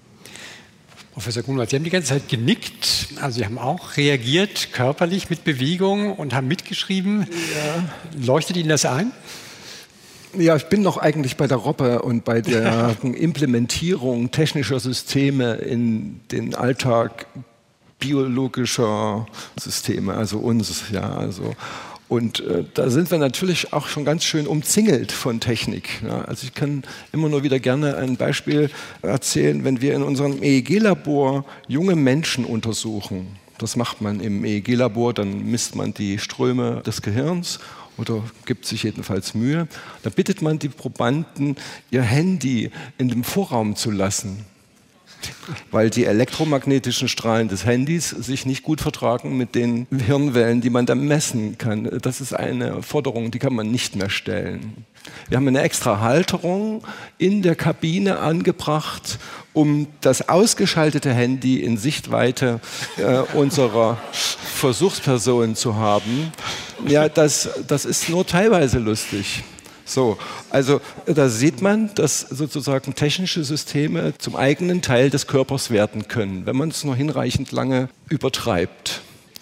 Professor Grunwald, Sie haben die ganze Zeit genickt, also Sie haben auch reagiert körperlich mit Bewegung und haben mitgeschrieben. Ja. Leuchtet Ihnen das ein? Ja, ich bin noch eigentlich bei der Robbe und bei der Implementierung technischer Systeme in den Alltag biologischer Systeme, also uns, ja, also. Und da sind wir natürlich auch schon ganz schön umzingelt von Technik. Ja. Also ich kann immer nur wieder gerne ein Beispiel erzählen, wenn wir in unserem EEG-Labor junge Menschen untersuchen. Das macht man im EEG-Labor, dann misst man die Ströme des Gehirns oder gibt sich jedenfalls Mühe. Dann bittet man die Probanden, ihr Handy in dem Vorraum zu lassen, weil die elektromagnetischen Strahlen des Handys sich nicht gut vertragen mit den Hirnwellen, die man dann messen kann. Das ist eine Forderung, die kann man nicht mehr stellen. Wir haben eine extra Halterung in der Kabine angebracht, um das ausgeschaltete Handy in Sichtweite unserer Versuchsperson zu haben. Ja, das ist nur teilweise lustig. So, also da sieht man, dass sozusagen technische Systeme zum eigenen Teil des Körpers werden können, wenn man es nur hinreichend lange übertreibt.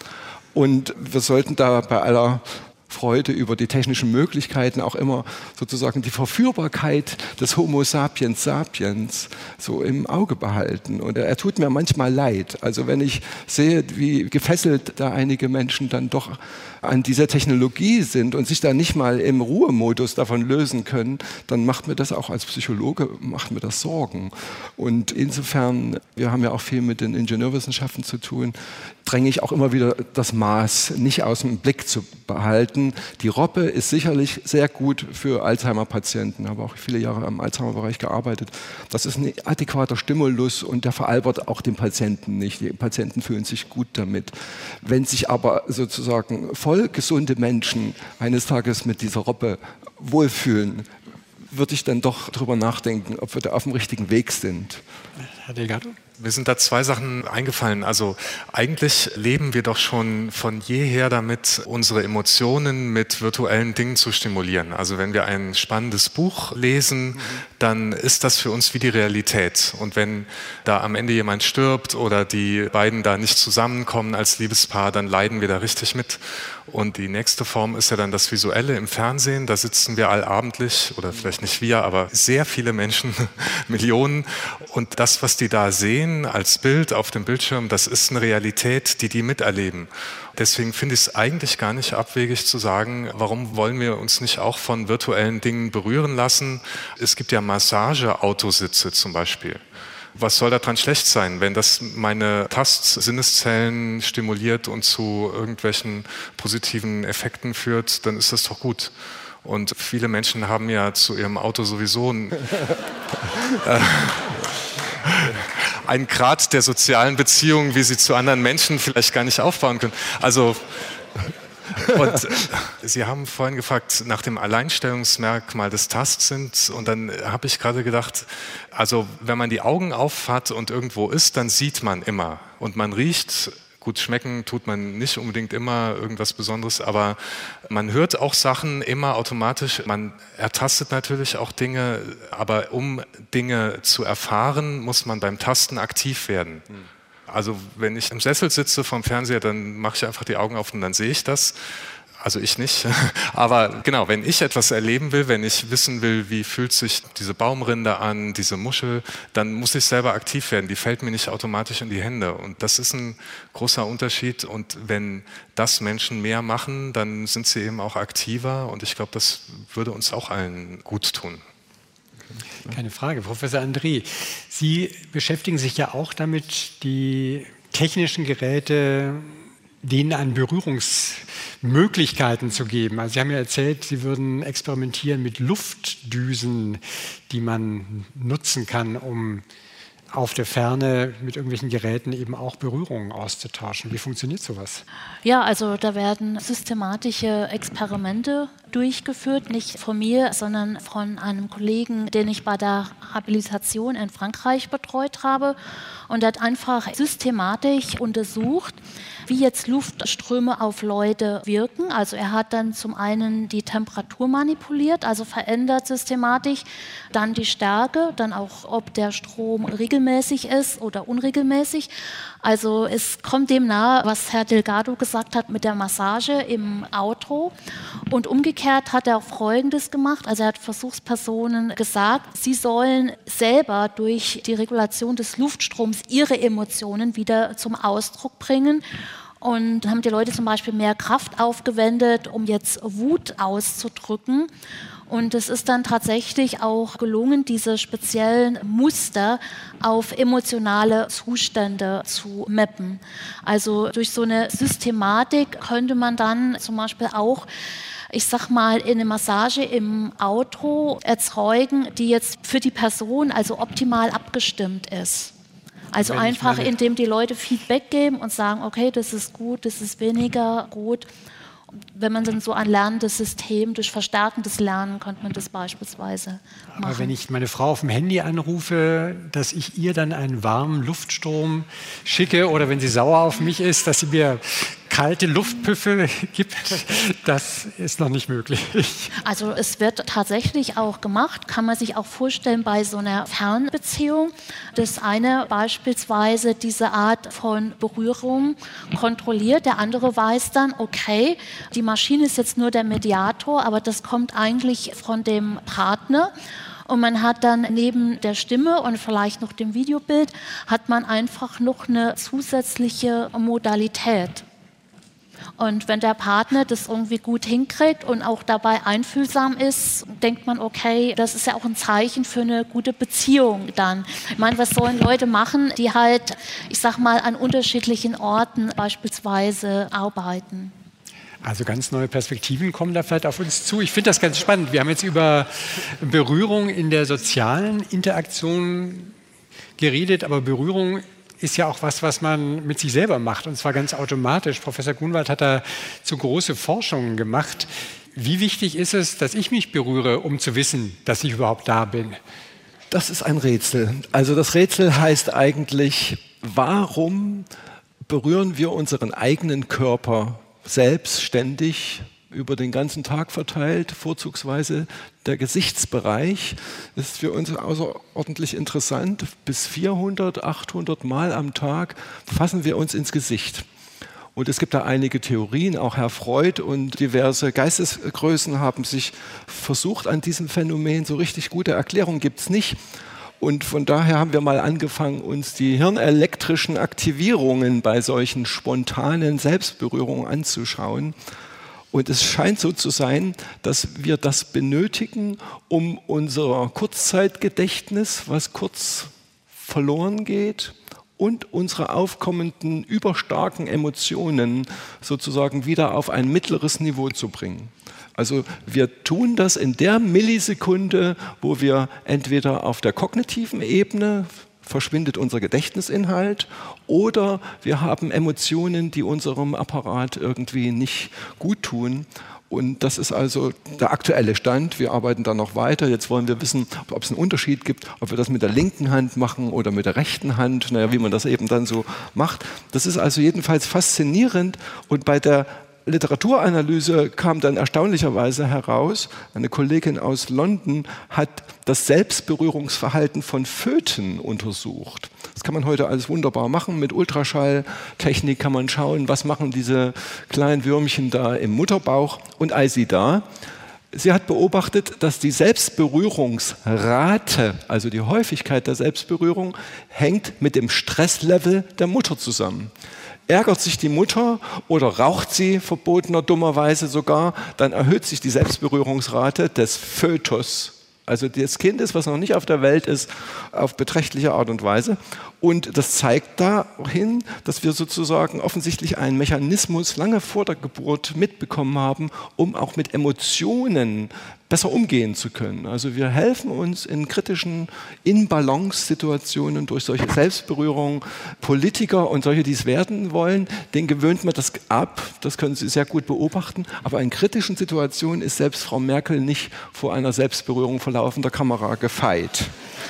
Und wir sollten da bei aller Freude über die technischen Möglichkeiten auch immer sozusagen die Verführbarkeit des Homo sapiens sapiens so im Auge behalten. Und er tut mir manchmal leid. Also wenn ich sehe, wie gefesselt da einige Menschen dann doch an dieser Technologie sind und sich da nicht mal im Ruhemodus davon lösen können, dann macht mir das auch als Psychologe, macht mir das Sorgen. Und insofern, wir haben ja auch viel mit den Ingenieurwissenschaften zu tun, dränge ich auch immer wieder das Maß nicht aus dem Blick zu behalten. Die Robbe ist sicherlich sehr gut für Alzheimer-Patienten, habe auch viele Jahre im Alzheimer-Bereich gearbeitet. Das ist ein adäquater Stimulus und der veralbert auch den Patienten nicht. Die Patienten fühlen sich gut damit. Wenn sich aber sozusagen voll gesunde Menschen eines Tages mit dieser Robbe wohlfühlen, würde ich dann doch darüber nachdenken, ob wir da auf dem richtigen Weg sind. Herr Delgado? Mir sind da zwei Sachen eingefallen. Also eigentlich leben wir doch schon von jeher damit, unsere Emotionen mit virtuellen Dingen zu stimulieren. Also wenn wir ein spannendes Buch lesen, dann ist das für uns wie die Realität. Und wenn da am Ende jemand stirbt oder die beiden da nicht zusammenkommen als Liebespaar, dann leiden wir da richtig mit. Und die nächste Form ist ja dann das Visuelle im Fernsehen. Da sitzen wir allabendlich, oder vielleicht nicht wir, aber sehr viele Menschen, Millionen. Und das, was die da sehen, sehen als Bild auf dem Bildschirm, das ist eine Realität, die miterleben. Deswegen finde ich es eigentlich gar nicht abwegig zu sagen, warum wollen wir uns nicht auch von virtuellen Dingen berühren lassen? Es gibt ja Massageautositze zum Beispiel. Was soll daran schlecht sein, wenn das meine Tastsinneszellen stimuliert und zu irgendwelchen positiven Effekten führt, dann ist das doch gut. Und viele Menschen haben ja zu ihrem Auto sowieso einen Grad der sozialen Beziehung, wie sie zu anderen Menschen vielleicht gar nicht aufbauen können. Also, und Sie haben vorhin gefragt nach dem Alleinstellungsmerkmal des Tastsinns und dann habe ich gerade gedacht, also wenn man die Augen auf hat und irgendwo ist, dann sieht man immer und man riecht. Gut, schmecken tut man nicht unbedingt immer irgendwas Besonderes, aber man hört auch Sachen immer automatisch. Man ertastet natürlich auch Dinge, aber um Dinge zu erfahren, muss man beim Tasten aktiv werden. Also wenn ich im Sessel sitze vom Fernseher, dann mache ich einfach die Augen auf und dann sehe ich das. Also ich nicht, aber genau, wenn ich etwas erleben will, wenn ich wissen will, wie fühlt sich diese Baumrinde an, diese Muschel, dann muss ich selber aktiv werden, die fällt mir nicht automatisch in die Hände und das ist ein großer Unterschied und wenn das Menschen mehr machen, dann sind sie eben auch aktiver und ich glaube, das würde uns auch allen gut tun. Keine Frage. Professor André, Sie beschäftigen sich ja auch damit, die technischen Geräte denen an Berührungsmöglichkeiten zu geben. Also Sie haben ja erzählt, Sie würden experimentieren mit Luftdüsen, die man nutzen kann, um auf der Ferne mit irgendwelchen Geräten eben auch Berührungen auszutauschen. Wie funktioniert sowas? Ja, also da werden systematische Experimente durchgeführt, nicht von mir, sondern von einem Kollegen, den ich bei der Habilitation in Frankreich betreut habe. Und er hat einfach systematisch untersucht, wie jetzt Luftströme auf Leute wirken. Also er hat dann zum einen die Temperatur manipuliert, also verändert systematisch, dann die Stärke, dann auch, ob der Strom regelmäßig ist oder unregelmäßig. Also es kommt dem nahe, was Herr Delgado gesagt hat mit der Massage im Auto. Und umgekehrt hat er auch Folgendes gemacht. Also er hat Versuchspersonen gesagt, sie sollen selber durch die Regulation des Luftstroms ihre Emotionen wieder zum Ausdruck bringen. Und haben die Leute zum Beispiel mehr Kraft aufgewendet, um jetzt Wut auszudrücken. Und es ist dann tatsächlich auch gelungen, diese speziellen Muster auf emotionale Zustände zu mappen. Also durch so eine Systematik könnte man dann zum Beispiel auch, ich sag mal, eine Massage im Auto erzeugen, die jetzt für die Person also optimal abgestimmt ist. Also einfach, indem die Leute Feedback geben und sagen, okay, das ist gut, das ist weniger gut. Wenn man dann so ein lernendes System, durch verstärkendes Lernen, könnte man das beispielsweise machen. Aber wenn ich meine Frau auf dem Handy anrufe, dass ich ihr dann einen warmen Luftstrom schicke oder wenn sie sauer auf mich ist, dass sie mir kalte Luftpüffel gibt, das ist noch nicht möglich. Also es wird tatsächlich auch gemacht, kann man sich auch vorstellen bei so einer Fernbeziehung. Das eine beispielsweise diese Art von Berührung kontrolliert, der andere weiß dann, okay, die Maschine ist jetzt nur der Mediator, aber das kommt eigentlich von dem Partner. Und man hat dann neben der Stimme und vielleicht noch dem Videobild, hat man einfach noch eine zusätzliche Modalität. Und wenn der Partner das irgendwie gut hinkriegt und auch dabei einfühlsam ist, denkt man, okay, das ist ja auch ein Zeichen für eine gute Beziehung dann. Ich meine, was sollen Leute machen, die halt, ich sag mal, an unterschiedlichen Orten beispielsweise arbeiten? Also ganz neue Perspektiven kommen da vielleicht auf uns zu. Ich finde das ganz spannend. Wir haben jetzt über Berührung in der sozialen Interaktion geredet, aber Berührung ist ja auch was man mit sich selber macht, und zwar ganz automatisch. Professor Grunwald hat dazu große Forschungen gemacht. Wie wichtig ist es, dass ich mich berühre, um zu wissen, dass ich überhaupt da bin? Das ist ein Rätsel. Also das Rätsel heißt eigentlich, warum berühren wir unseren eigenen Körper selbstständig über den ganzen Tag verteilt, vorzugsweise der Gesichtsbereich, ist für uns außerordentlich interessant. Bis 400, 800 Mal am Tag fassen wir uns ins Gesicht. Und es gibt da einige Theorien, auch Herr Freud und diverse Geistesgrößen haben sich versucht an diesem Phänomen. So richtig gute Erklärung gibt es nicht. Und von daher haben wir mal angefangen, uns die hirnelektrischen Aktivierungen bei solchen spontanen Selbstberührungen anzuschauen. Und es scheint so zu sein, dass wir das benötigen, um unser Kurzzeitgedächtnis, was kurz verloren geht, und unsere aufkommenden überstarken Emotionen sozusagen wieder auf ein mittleres Niveau zu bringen. Also wir tun das in der Millisekunde, wo wir entweder auf der kognitiven Ebene verschwindet unser Gedächtnisinhalt oder wir haben Emotionen, die unserem Apparat irgendwie nicht gut tun. Und das ist also der aktuelle Stand. Wir arbeiten da noch weiter. Jetzt wollen wir wissen, ob es einen Unterschied gibt, ob wir das mit der linken Hand machen oder mit der rechten Hand, wie man das eben dann so macht. Das ist also jedenfalls faszinierend. Und bei der Literaturanalyse kam dann erstaunlicherweise heraus, eine Kollegin aus London hat das Selbstberührungsverhalten von Föten untersucht. Das kann man heute alles wunderbar machen. Mit Ultraschalltechnik kann man schauen, was machen diese kleinen Würmchen da im Mutterbauch. Und als sie hat beobachtet, dass die Selbstberührungsrate, also die Häufigkeit der Selbstberührung, hängt mit dem Stresslevel der Mutter zusammen. Ärgert sich die Mutter oder raucht sie verbotener dummerweise sogar, dann erhöht sich die Selbstberührungsrate des Fötus, also des Kindes, was noch nicht auf der Welt ist, auf beträchtliche Art und Weise. Und das zeigt dahin, dass wir sozusagen offensichtlich einen Mechanismus lange vor der Geburt mitbekommen haben, um auch mit Emotionen besser umgehen zu können. Also wir helfen uns in kritischen In-Balance-Situationen durch solche Selbstberührungen. Politiker und solche, die es werden wollen, denen gewöhnt man das ab. Das können Sie sehr gut beobachten. Aber in kritischen Situationen ist selbst Frau Merkel nicht vor einer Selbstberührung vor laufender Kamera gefeit.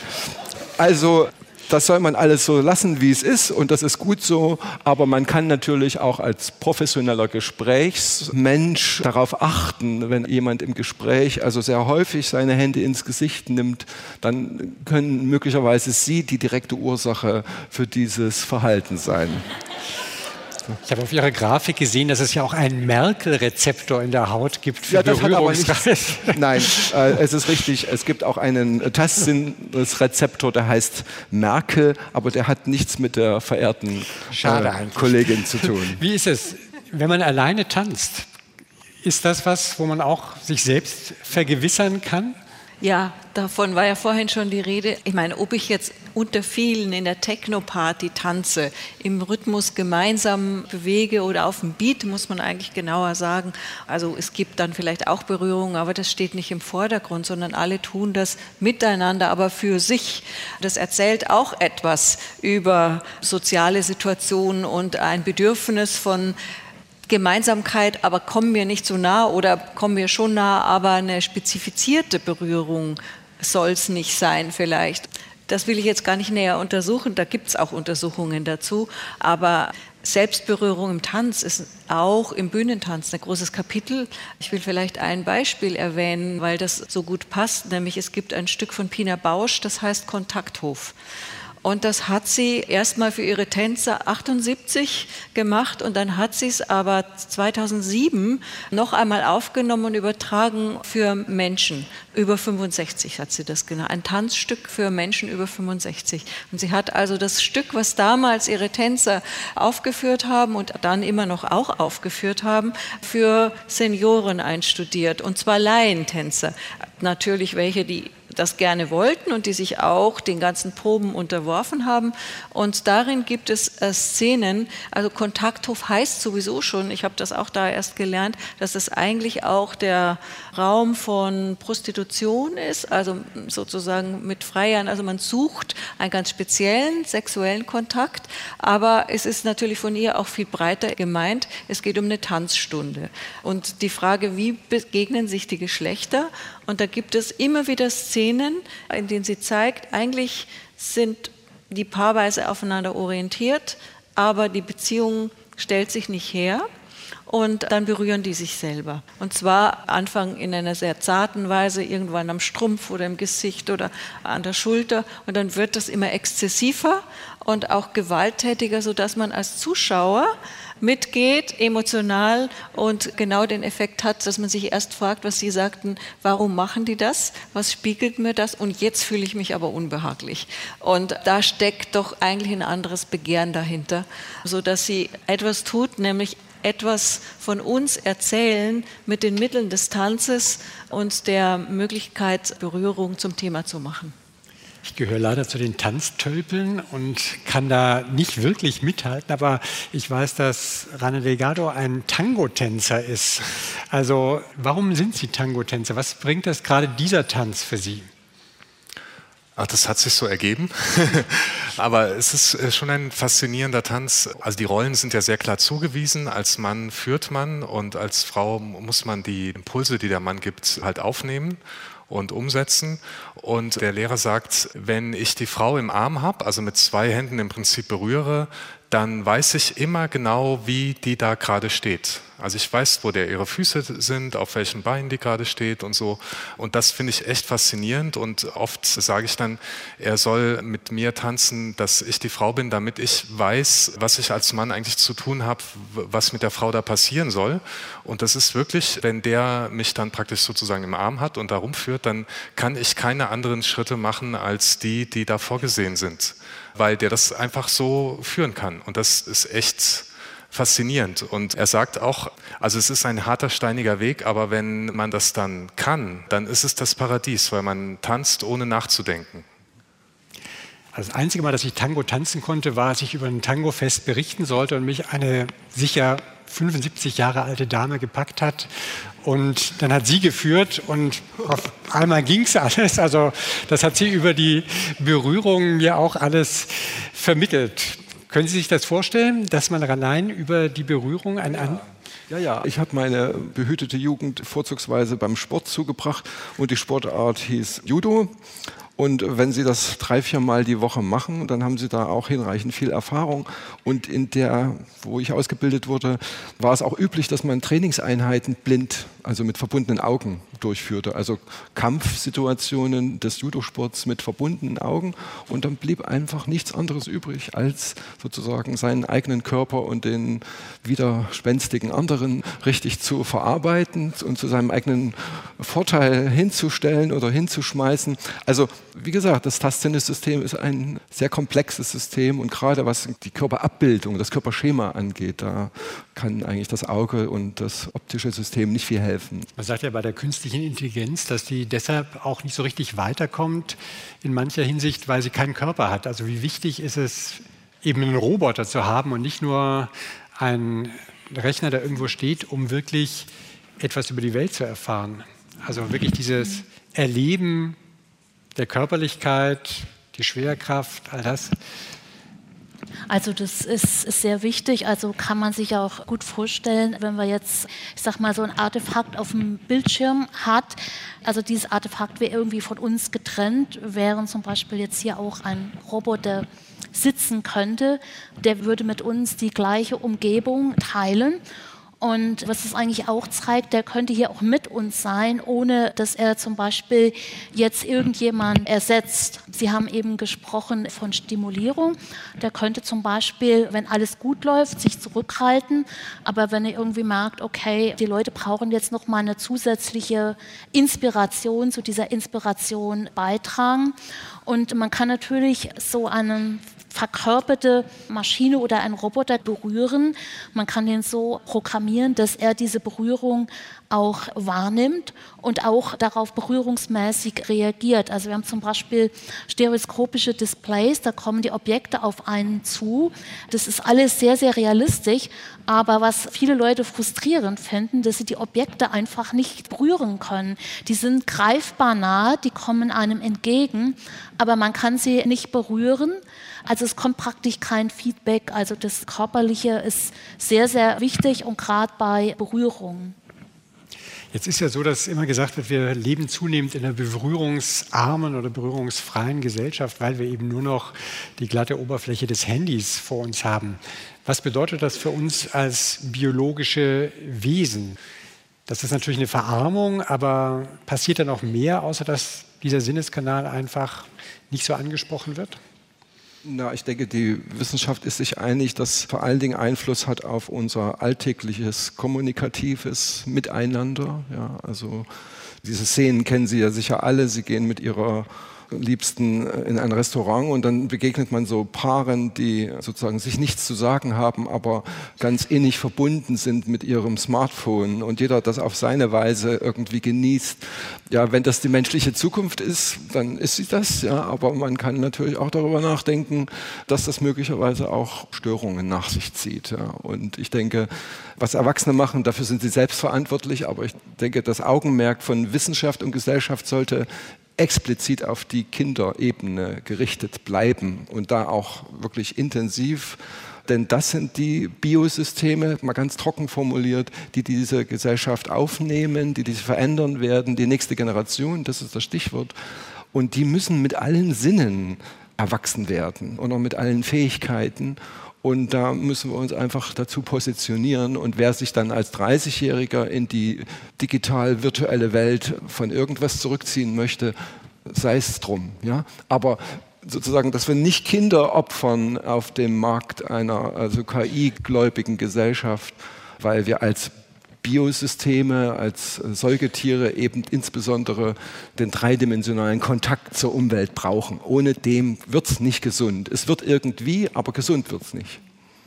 Also das soll man alles so lassen, wie es ist, und das ist gut so, aber man kann natürlich auch als professioneller Gesprächsmensch darauf achten, wenn jemand im Gespräch also sehr häufig seine Hände ins Gesicht nimmt, dann können möglicherweise Sie die direkte Ursache für dieses Verhalten sein. Ich habe auf Ihrer Grafik gesehen, dass es ja auch einen Merkel-Rezeptor in der Haut gibt für das Berührungsreiz. Nein, es ist richtig. Es gibt auch einen Tastsinnesrezeptor, der heißt Merkel, aber der hat nichts mit der verehrten Kollegin zu tun. Wie ist es, wenn man alleine tanzt? Ist das was, wo man auch sich selbst vergewissern kann? Ja, davon war ja vorhin schon die Rede. Ich meine, ob ich jetzt unter vielen in der Techno-Party tanze, im Rhythmus gemeinsam bewege oder auf dem Beat, muss man eigentlich genauer sagen. Also es gibt dann vielleicht auch Berührungen, aber das steht nicht im Vordergrund, sondern alle tun das miteinander, aber für sich. Das erzählt auch etwas über soziale Situationen und ein Bedürfnis von Gemeinsamkeit, aber kommen mir nicht so nah oder kommen mir schon nah, aber eine spezifizierte Berührung soll es nicht sein vielleicht. Das will ich jetzt gar nicht näher untersuchen, da gibt es auch Untersuchungen dazu, aber Selbstberührung im Tanz ist auch im Bühnentanz ein großes Kapitel. Ich will vielleicht ein Beispiel erwähnen, weil das so gut passt, nämlich es gibt ein Stück von Pina Bausch, das heißt Kontakthof. Und das hat sie erstmal für ihre Tänzer 78 gemacht und dann hat sie es aber 2007 noch einmal aufgenommen und übertragen für Menschen. Über 65 hat sie das genannt. Ein Tanzstück für Menschen über 65. Und sie hat also das Stück, was damals ihre Tänzer aufgeführt haben und dann immer noch auch aufgeführt haben, für Senioren einstudiert. Und zwar Laientänzer. Natürlich welche, die das gerne wollten und die sich auch den ganzen Proben unterworfen haben. Und darin gibt es Szenen, also Kontakthof heißt sowieso schon, ich habe das auch da erst gelernt, dass es eigentlich auch der Raum von Prostitution ist, also sozusagen mit Freiern, also man sucht einen ganz speziellen sexuellen Kontakt, aber es ist natürlich von ihr auch viel breiter gemeint, es geht um eine Tanzstunde. Und die Frage, wie begegnen sich die Geschlechter? Und da gibt es immer wieder Szenen, in denen sie zeigt, eigentlich sind die paarweise aufeinander orientiert, aber die Beziehung stellt sich nicht her. und dann berühren die sich selber. Und zwar Anfang in einer sehr zarten Weise, irgendwann am Strumpf oder im Gesicht oder an der Schulter und dann wird das immer exzessiver und auch gewalttätiger, sodass man als Zuschauer mitgeht, emotional und genau den Effekt hat, dass man sich erst fragt, was Sie sagten, warum machen die das? Was spiegelt mir das? Und jetzt fühle ich mich aber unbehaglich. Und da steckt doch eigentlich ein anderes Begehren dahinter, sodass sie etwas tut, nämlich etwas von uns erzählen mit den Mitteln des Tanzes und der Möglichkeit, Berührung zum Thema zu machen. Ich gehöre leider zu den Tanztölpeln und kann da nicht wirklich mithalten, aber ich weiß, dass Rana Delgado ein Tango-Tänzer ist. Also warum sind Sie Tango-Tänzer? Was bringt das gerade dieser Tanz für Sie? Ach, das hat sich so ergeben. Aber es ist schon ein faszinierender Tanz. Also die Rollen sind ja sehr klar zugewiesen. Als Mann führt man und als Frau muss man die Impulse, die der Mann gibt, halt aufnehmen und umsetzen. Und der Lehrer sagt, wenn ich die Frau im Arm habe, also mit 2 Händen im Prinzip berühre, dann weiß ich immer genau, wie die da gerade steht. Also ich weiß, wo ihre Füße sind, auf welchem Bein die gerade steht und so. Und das finde ich echt faszinierend. Und oft sage ich dann, er soll mit mir tanzen, dass ich die Frau bin, damit ich weiß, was ich als Mann eigentlich zu tun habe, was mit der Frau da passieren soll. Und das ist wirklich, wenn der mich dann praktisch sozusagen im Arm hat und da rumführt, dann kann ich keine anderen Schritte machen als die da vorgesehen sind. Weil der das einfach so führen kann. Und das ist echt faszinierend. Und er sagt auch, also es ist ein harter, steiniger Weg, aber wenn man das dann kann, dann ist es das Paradies, weil man tanzt, ohne nachzudenken. Also das einzige Mal, dass ich Tango tanzen konnte, war, als ich über ein Tango-Fest berichten sollte und mich eine sicher 75 Jahre alte Dame gepackt hat. Und dann hat sie geführt und auf einmal ging es alles. Also das hat sie über die Berührung mir auch alles vermittelt. Können Sie sich das vorstellen, dass man allein über die Berührung Ja, ich habe meine behütete Jugend vorzugsweise beim Sport zugebracht und die Sportart hieß Judo. Und wenn Sie das 3-4 Mal die Woche machen, dann haben Sie da auch hinreichend viel Erfahrung. Und in der, wo ich ausgebildet wurde, war es auch üblich, dass man Trainingseinheiten blind, also mit verbundenen Augen durchführte. Also Kampfsituationen des Judosports mit verbundenen Augen. Und dann blieb einfach nichts anderes übrig, als sozusagen seinen eigenen Körper und den widerspenstigen anderen richtig zu verarbeiten und zu seinem eigenen Vorteil hinzustellen oder hinzuschmeißen. Also wie gesagt, das Tastzinnessystem ist ein sehr komplexes System und gerade was die Körperabbildung, das Körperschema angeht, da kann eigentlich das Auge und das optische System nicht viel helfen. Man sagt ja bei der künstlichen Intelligenz, dass die deshalb auch nicht so richtig weiterkommt in mancher Hinsicht, weil sie keinen Körper hat. Also wie wichtig ist es, eben einen Roboter zu haben und nicht nur einen Rechner, der irgendwo steht, um wirklich etwas über die Welt zu erfahren. Also wirklich dieses Erleben der Körperlichkeit, die Schwerkraft, all das. Also das ist sehr wichtig, also kann man sich auch gut vorstellen, wenn man jetzt, ich sag mal, so ein Artefakt auf dem Bildschirm hat, also dieses Artefakt wäre irgendwie von uns getrennt, während zum Beispiel jetzt hier auch ein Roboter sitzen könnte, der würde mit uns die gleiche Umgebung teilen. Und was es eigentlich auch zeigt, der könnte hier auch mit uns sein, ohne dass er zum Beispiel jetzt irgendjemand ersetzt. Sie haben eben gesprochen von Stimulierung. Der könnte zum Beispiel, wenn alles gut läuft, sich zurückhalten. Aber wenn er irgendwie merkt, okay, die Leute brauchen jetzt noch mal eine zusätzliche Inspiration, zu dieser Inspiration beitragen. Und man kann natürlich so einen verkörperte Maschine oder einen Roboter berühren. Man kann den so programmieren, dass er diese Berührung auch wahrnimmt und auch darauf berührungsmäßig reagiert. Also wir haben zum Beispiel stereoskopische Displays, da kommen die Objekte auf einen zu. Das ist alles sehr, sehr realistisch, aber was viele Leute frustrierend finden, dass sie die Objekte einfach nicht berühren können. Die sind greifbar nah, die kommen einem entgegen, aber man kann sie nicht berühren. Also es kommt praktisch kein Feedback. Also das Körperliche ist sehr, sehr wichtig und gerade bei Berührungen. Jetzt ist ja so, dass immer gesagt wird, wir leben zunehmend in einer berührungsarmen oder berührungsfreien Gesellschaft, weil wir eben nur noch die glatte Oberfläche des Handys vor uns haben. Was bedeutet das für uns als biologische Wesen? Das ist natürlich eine Verarmung, aber passiert da noch mehr, außer dass dieser Sinneskanal einfach nicht so angesprochen wird? Na, ich denke, die Wissenschaft ist sich einig, dass vor allen Dingen Einfluss hat auf unser alltägliches kommunikatives Miteinander. Ja, also diese Szenen kennen Sie ja sicher alle. Sie gehen mit Ihrer Liebsten in ein Restaurant und dann begegnet man so Paaren, die sozusagen sich nichts zu sagen haben, aber ganz innig verbunden sind mit ihrem Smartphone und jeder das auf seine Weise irgendwie genießt. Ja, wenn das die menschliche Zukunft ist, dann ist sie das, ja, aber man kann natürlich auch darüber nachdenken, dass das möglicherweise auch Störungen nach sich zieht. Ja. Und ich denke, was Erwachsene machen, dafür sind sie selbst verantwortlich, aber ich denke, das Augenmerk von Wissenschaft und Gesellschaft sollte explizit auf die Kinderebene gerichtet bleiben und da auch wirklich intensiv, denn das sind die Biosysteme, mal ganz trocken formuliert, die diese Gesellschaft aufnehmen, die verändern werden, die nächste Generation, das ist das Stichwort, und die müssen mit allen Sinnen erwachsen werden und auch mit allen Fähigkeiten. Und da müssen wir uns einfach dazu positionieren. Und wer sich dann als 30-Jähriger in die digital-virtuelle Welt von irgendwas zurückziehen möchte, sei es drum. Ja? Aber sozusagen, dass wir nicht Kinder opfern auf dem Markt einer KI-gläubigen Gesellschaft, weil wir als Biosysteme, als Säugetiere eben insbesondere den dreidimensionalen Kontakt zur Umwelt brauchen. Ohne dem wird es nicht gesund. Es wird irgendwie, aber gesund wird es nicht.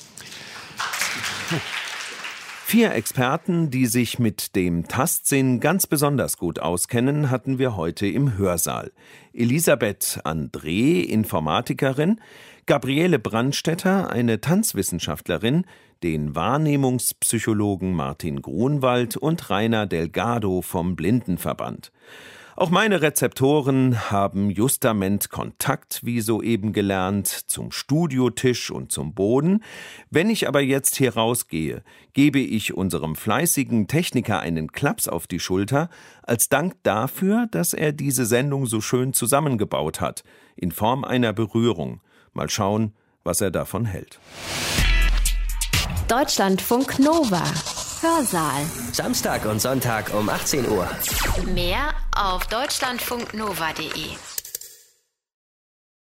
4 Experten, die sich mit dem Tastsinn ganz besonders gut auskennen, hatten wir heute im Hörsaal. Elisabeth André, Informatikerin, Gabriele Brandstätter, eine Tanzwissenschaftlerin, den Wahrnehmungspsychologen Martin Grunwald und Rainer Delgado vom Blindenverband. Auch meine Rezeptoren haben justament Kontakt, wie soeben gelernt, zum Studiotisch und zum Boden. Wenn ich aber jetzt hier rausgehe, gebe ich unserem fleißigen Techniker einen Klaps auf die Schulter, als Dank dafür, dass er diese Sendung so schön zusammengebaut hat, in Form einer Berührung. Mal schauen, was er davon hält. Deutschlandfunk Nova. Hörsaal. Samstag und Sonntag um 18 Uhr. Mehr auf deutschlandfunknova.de.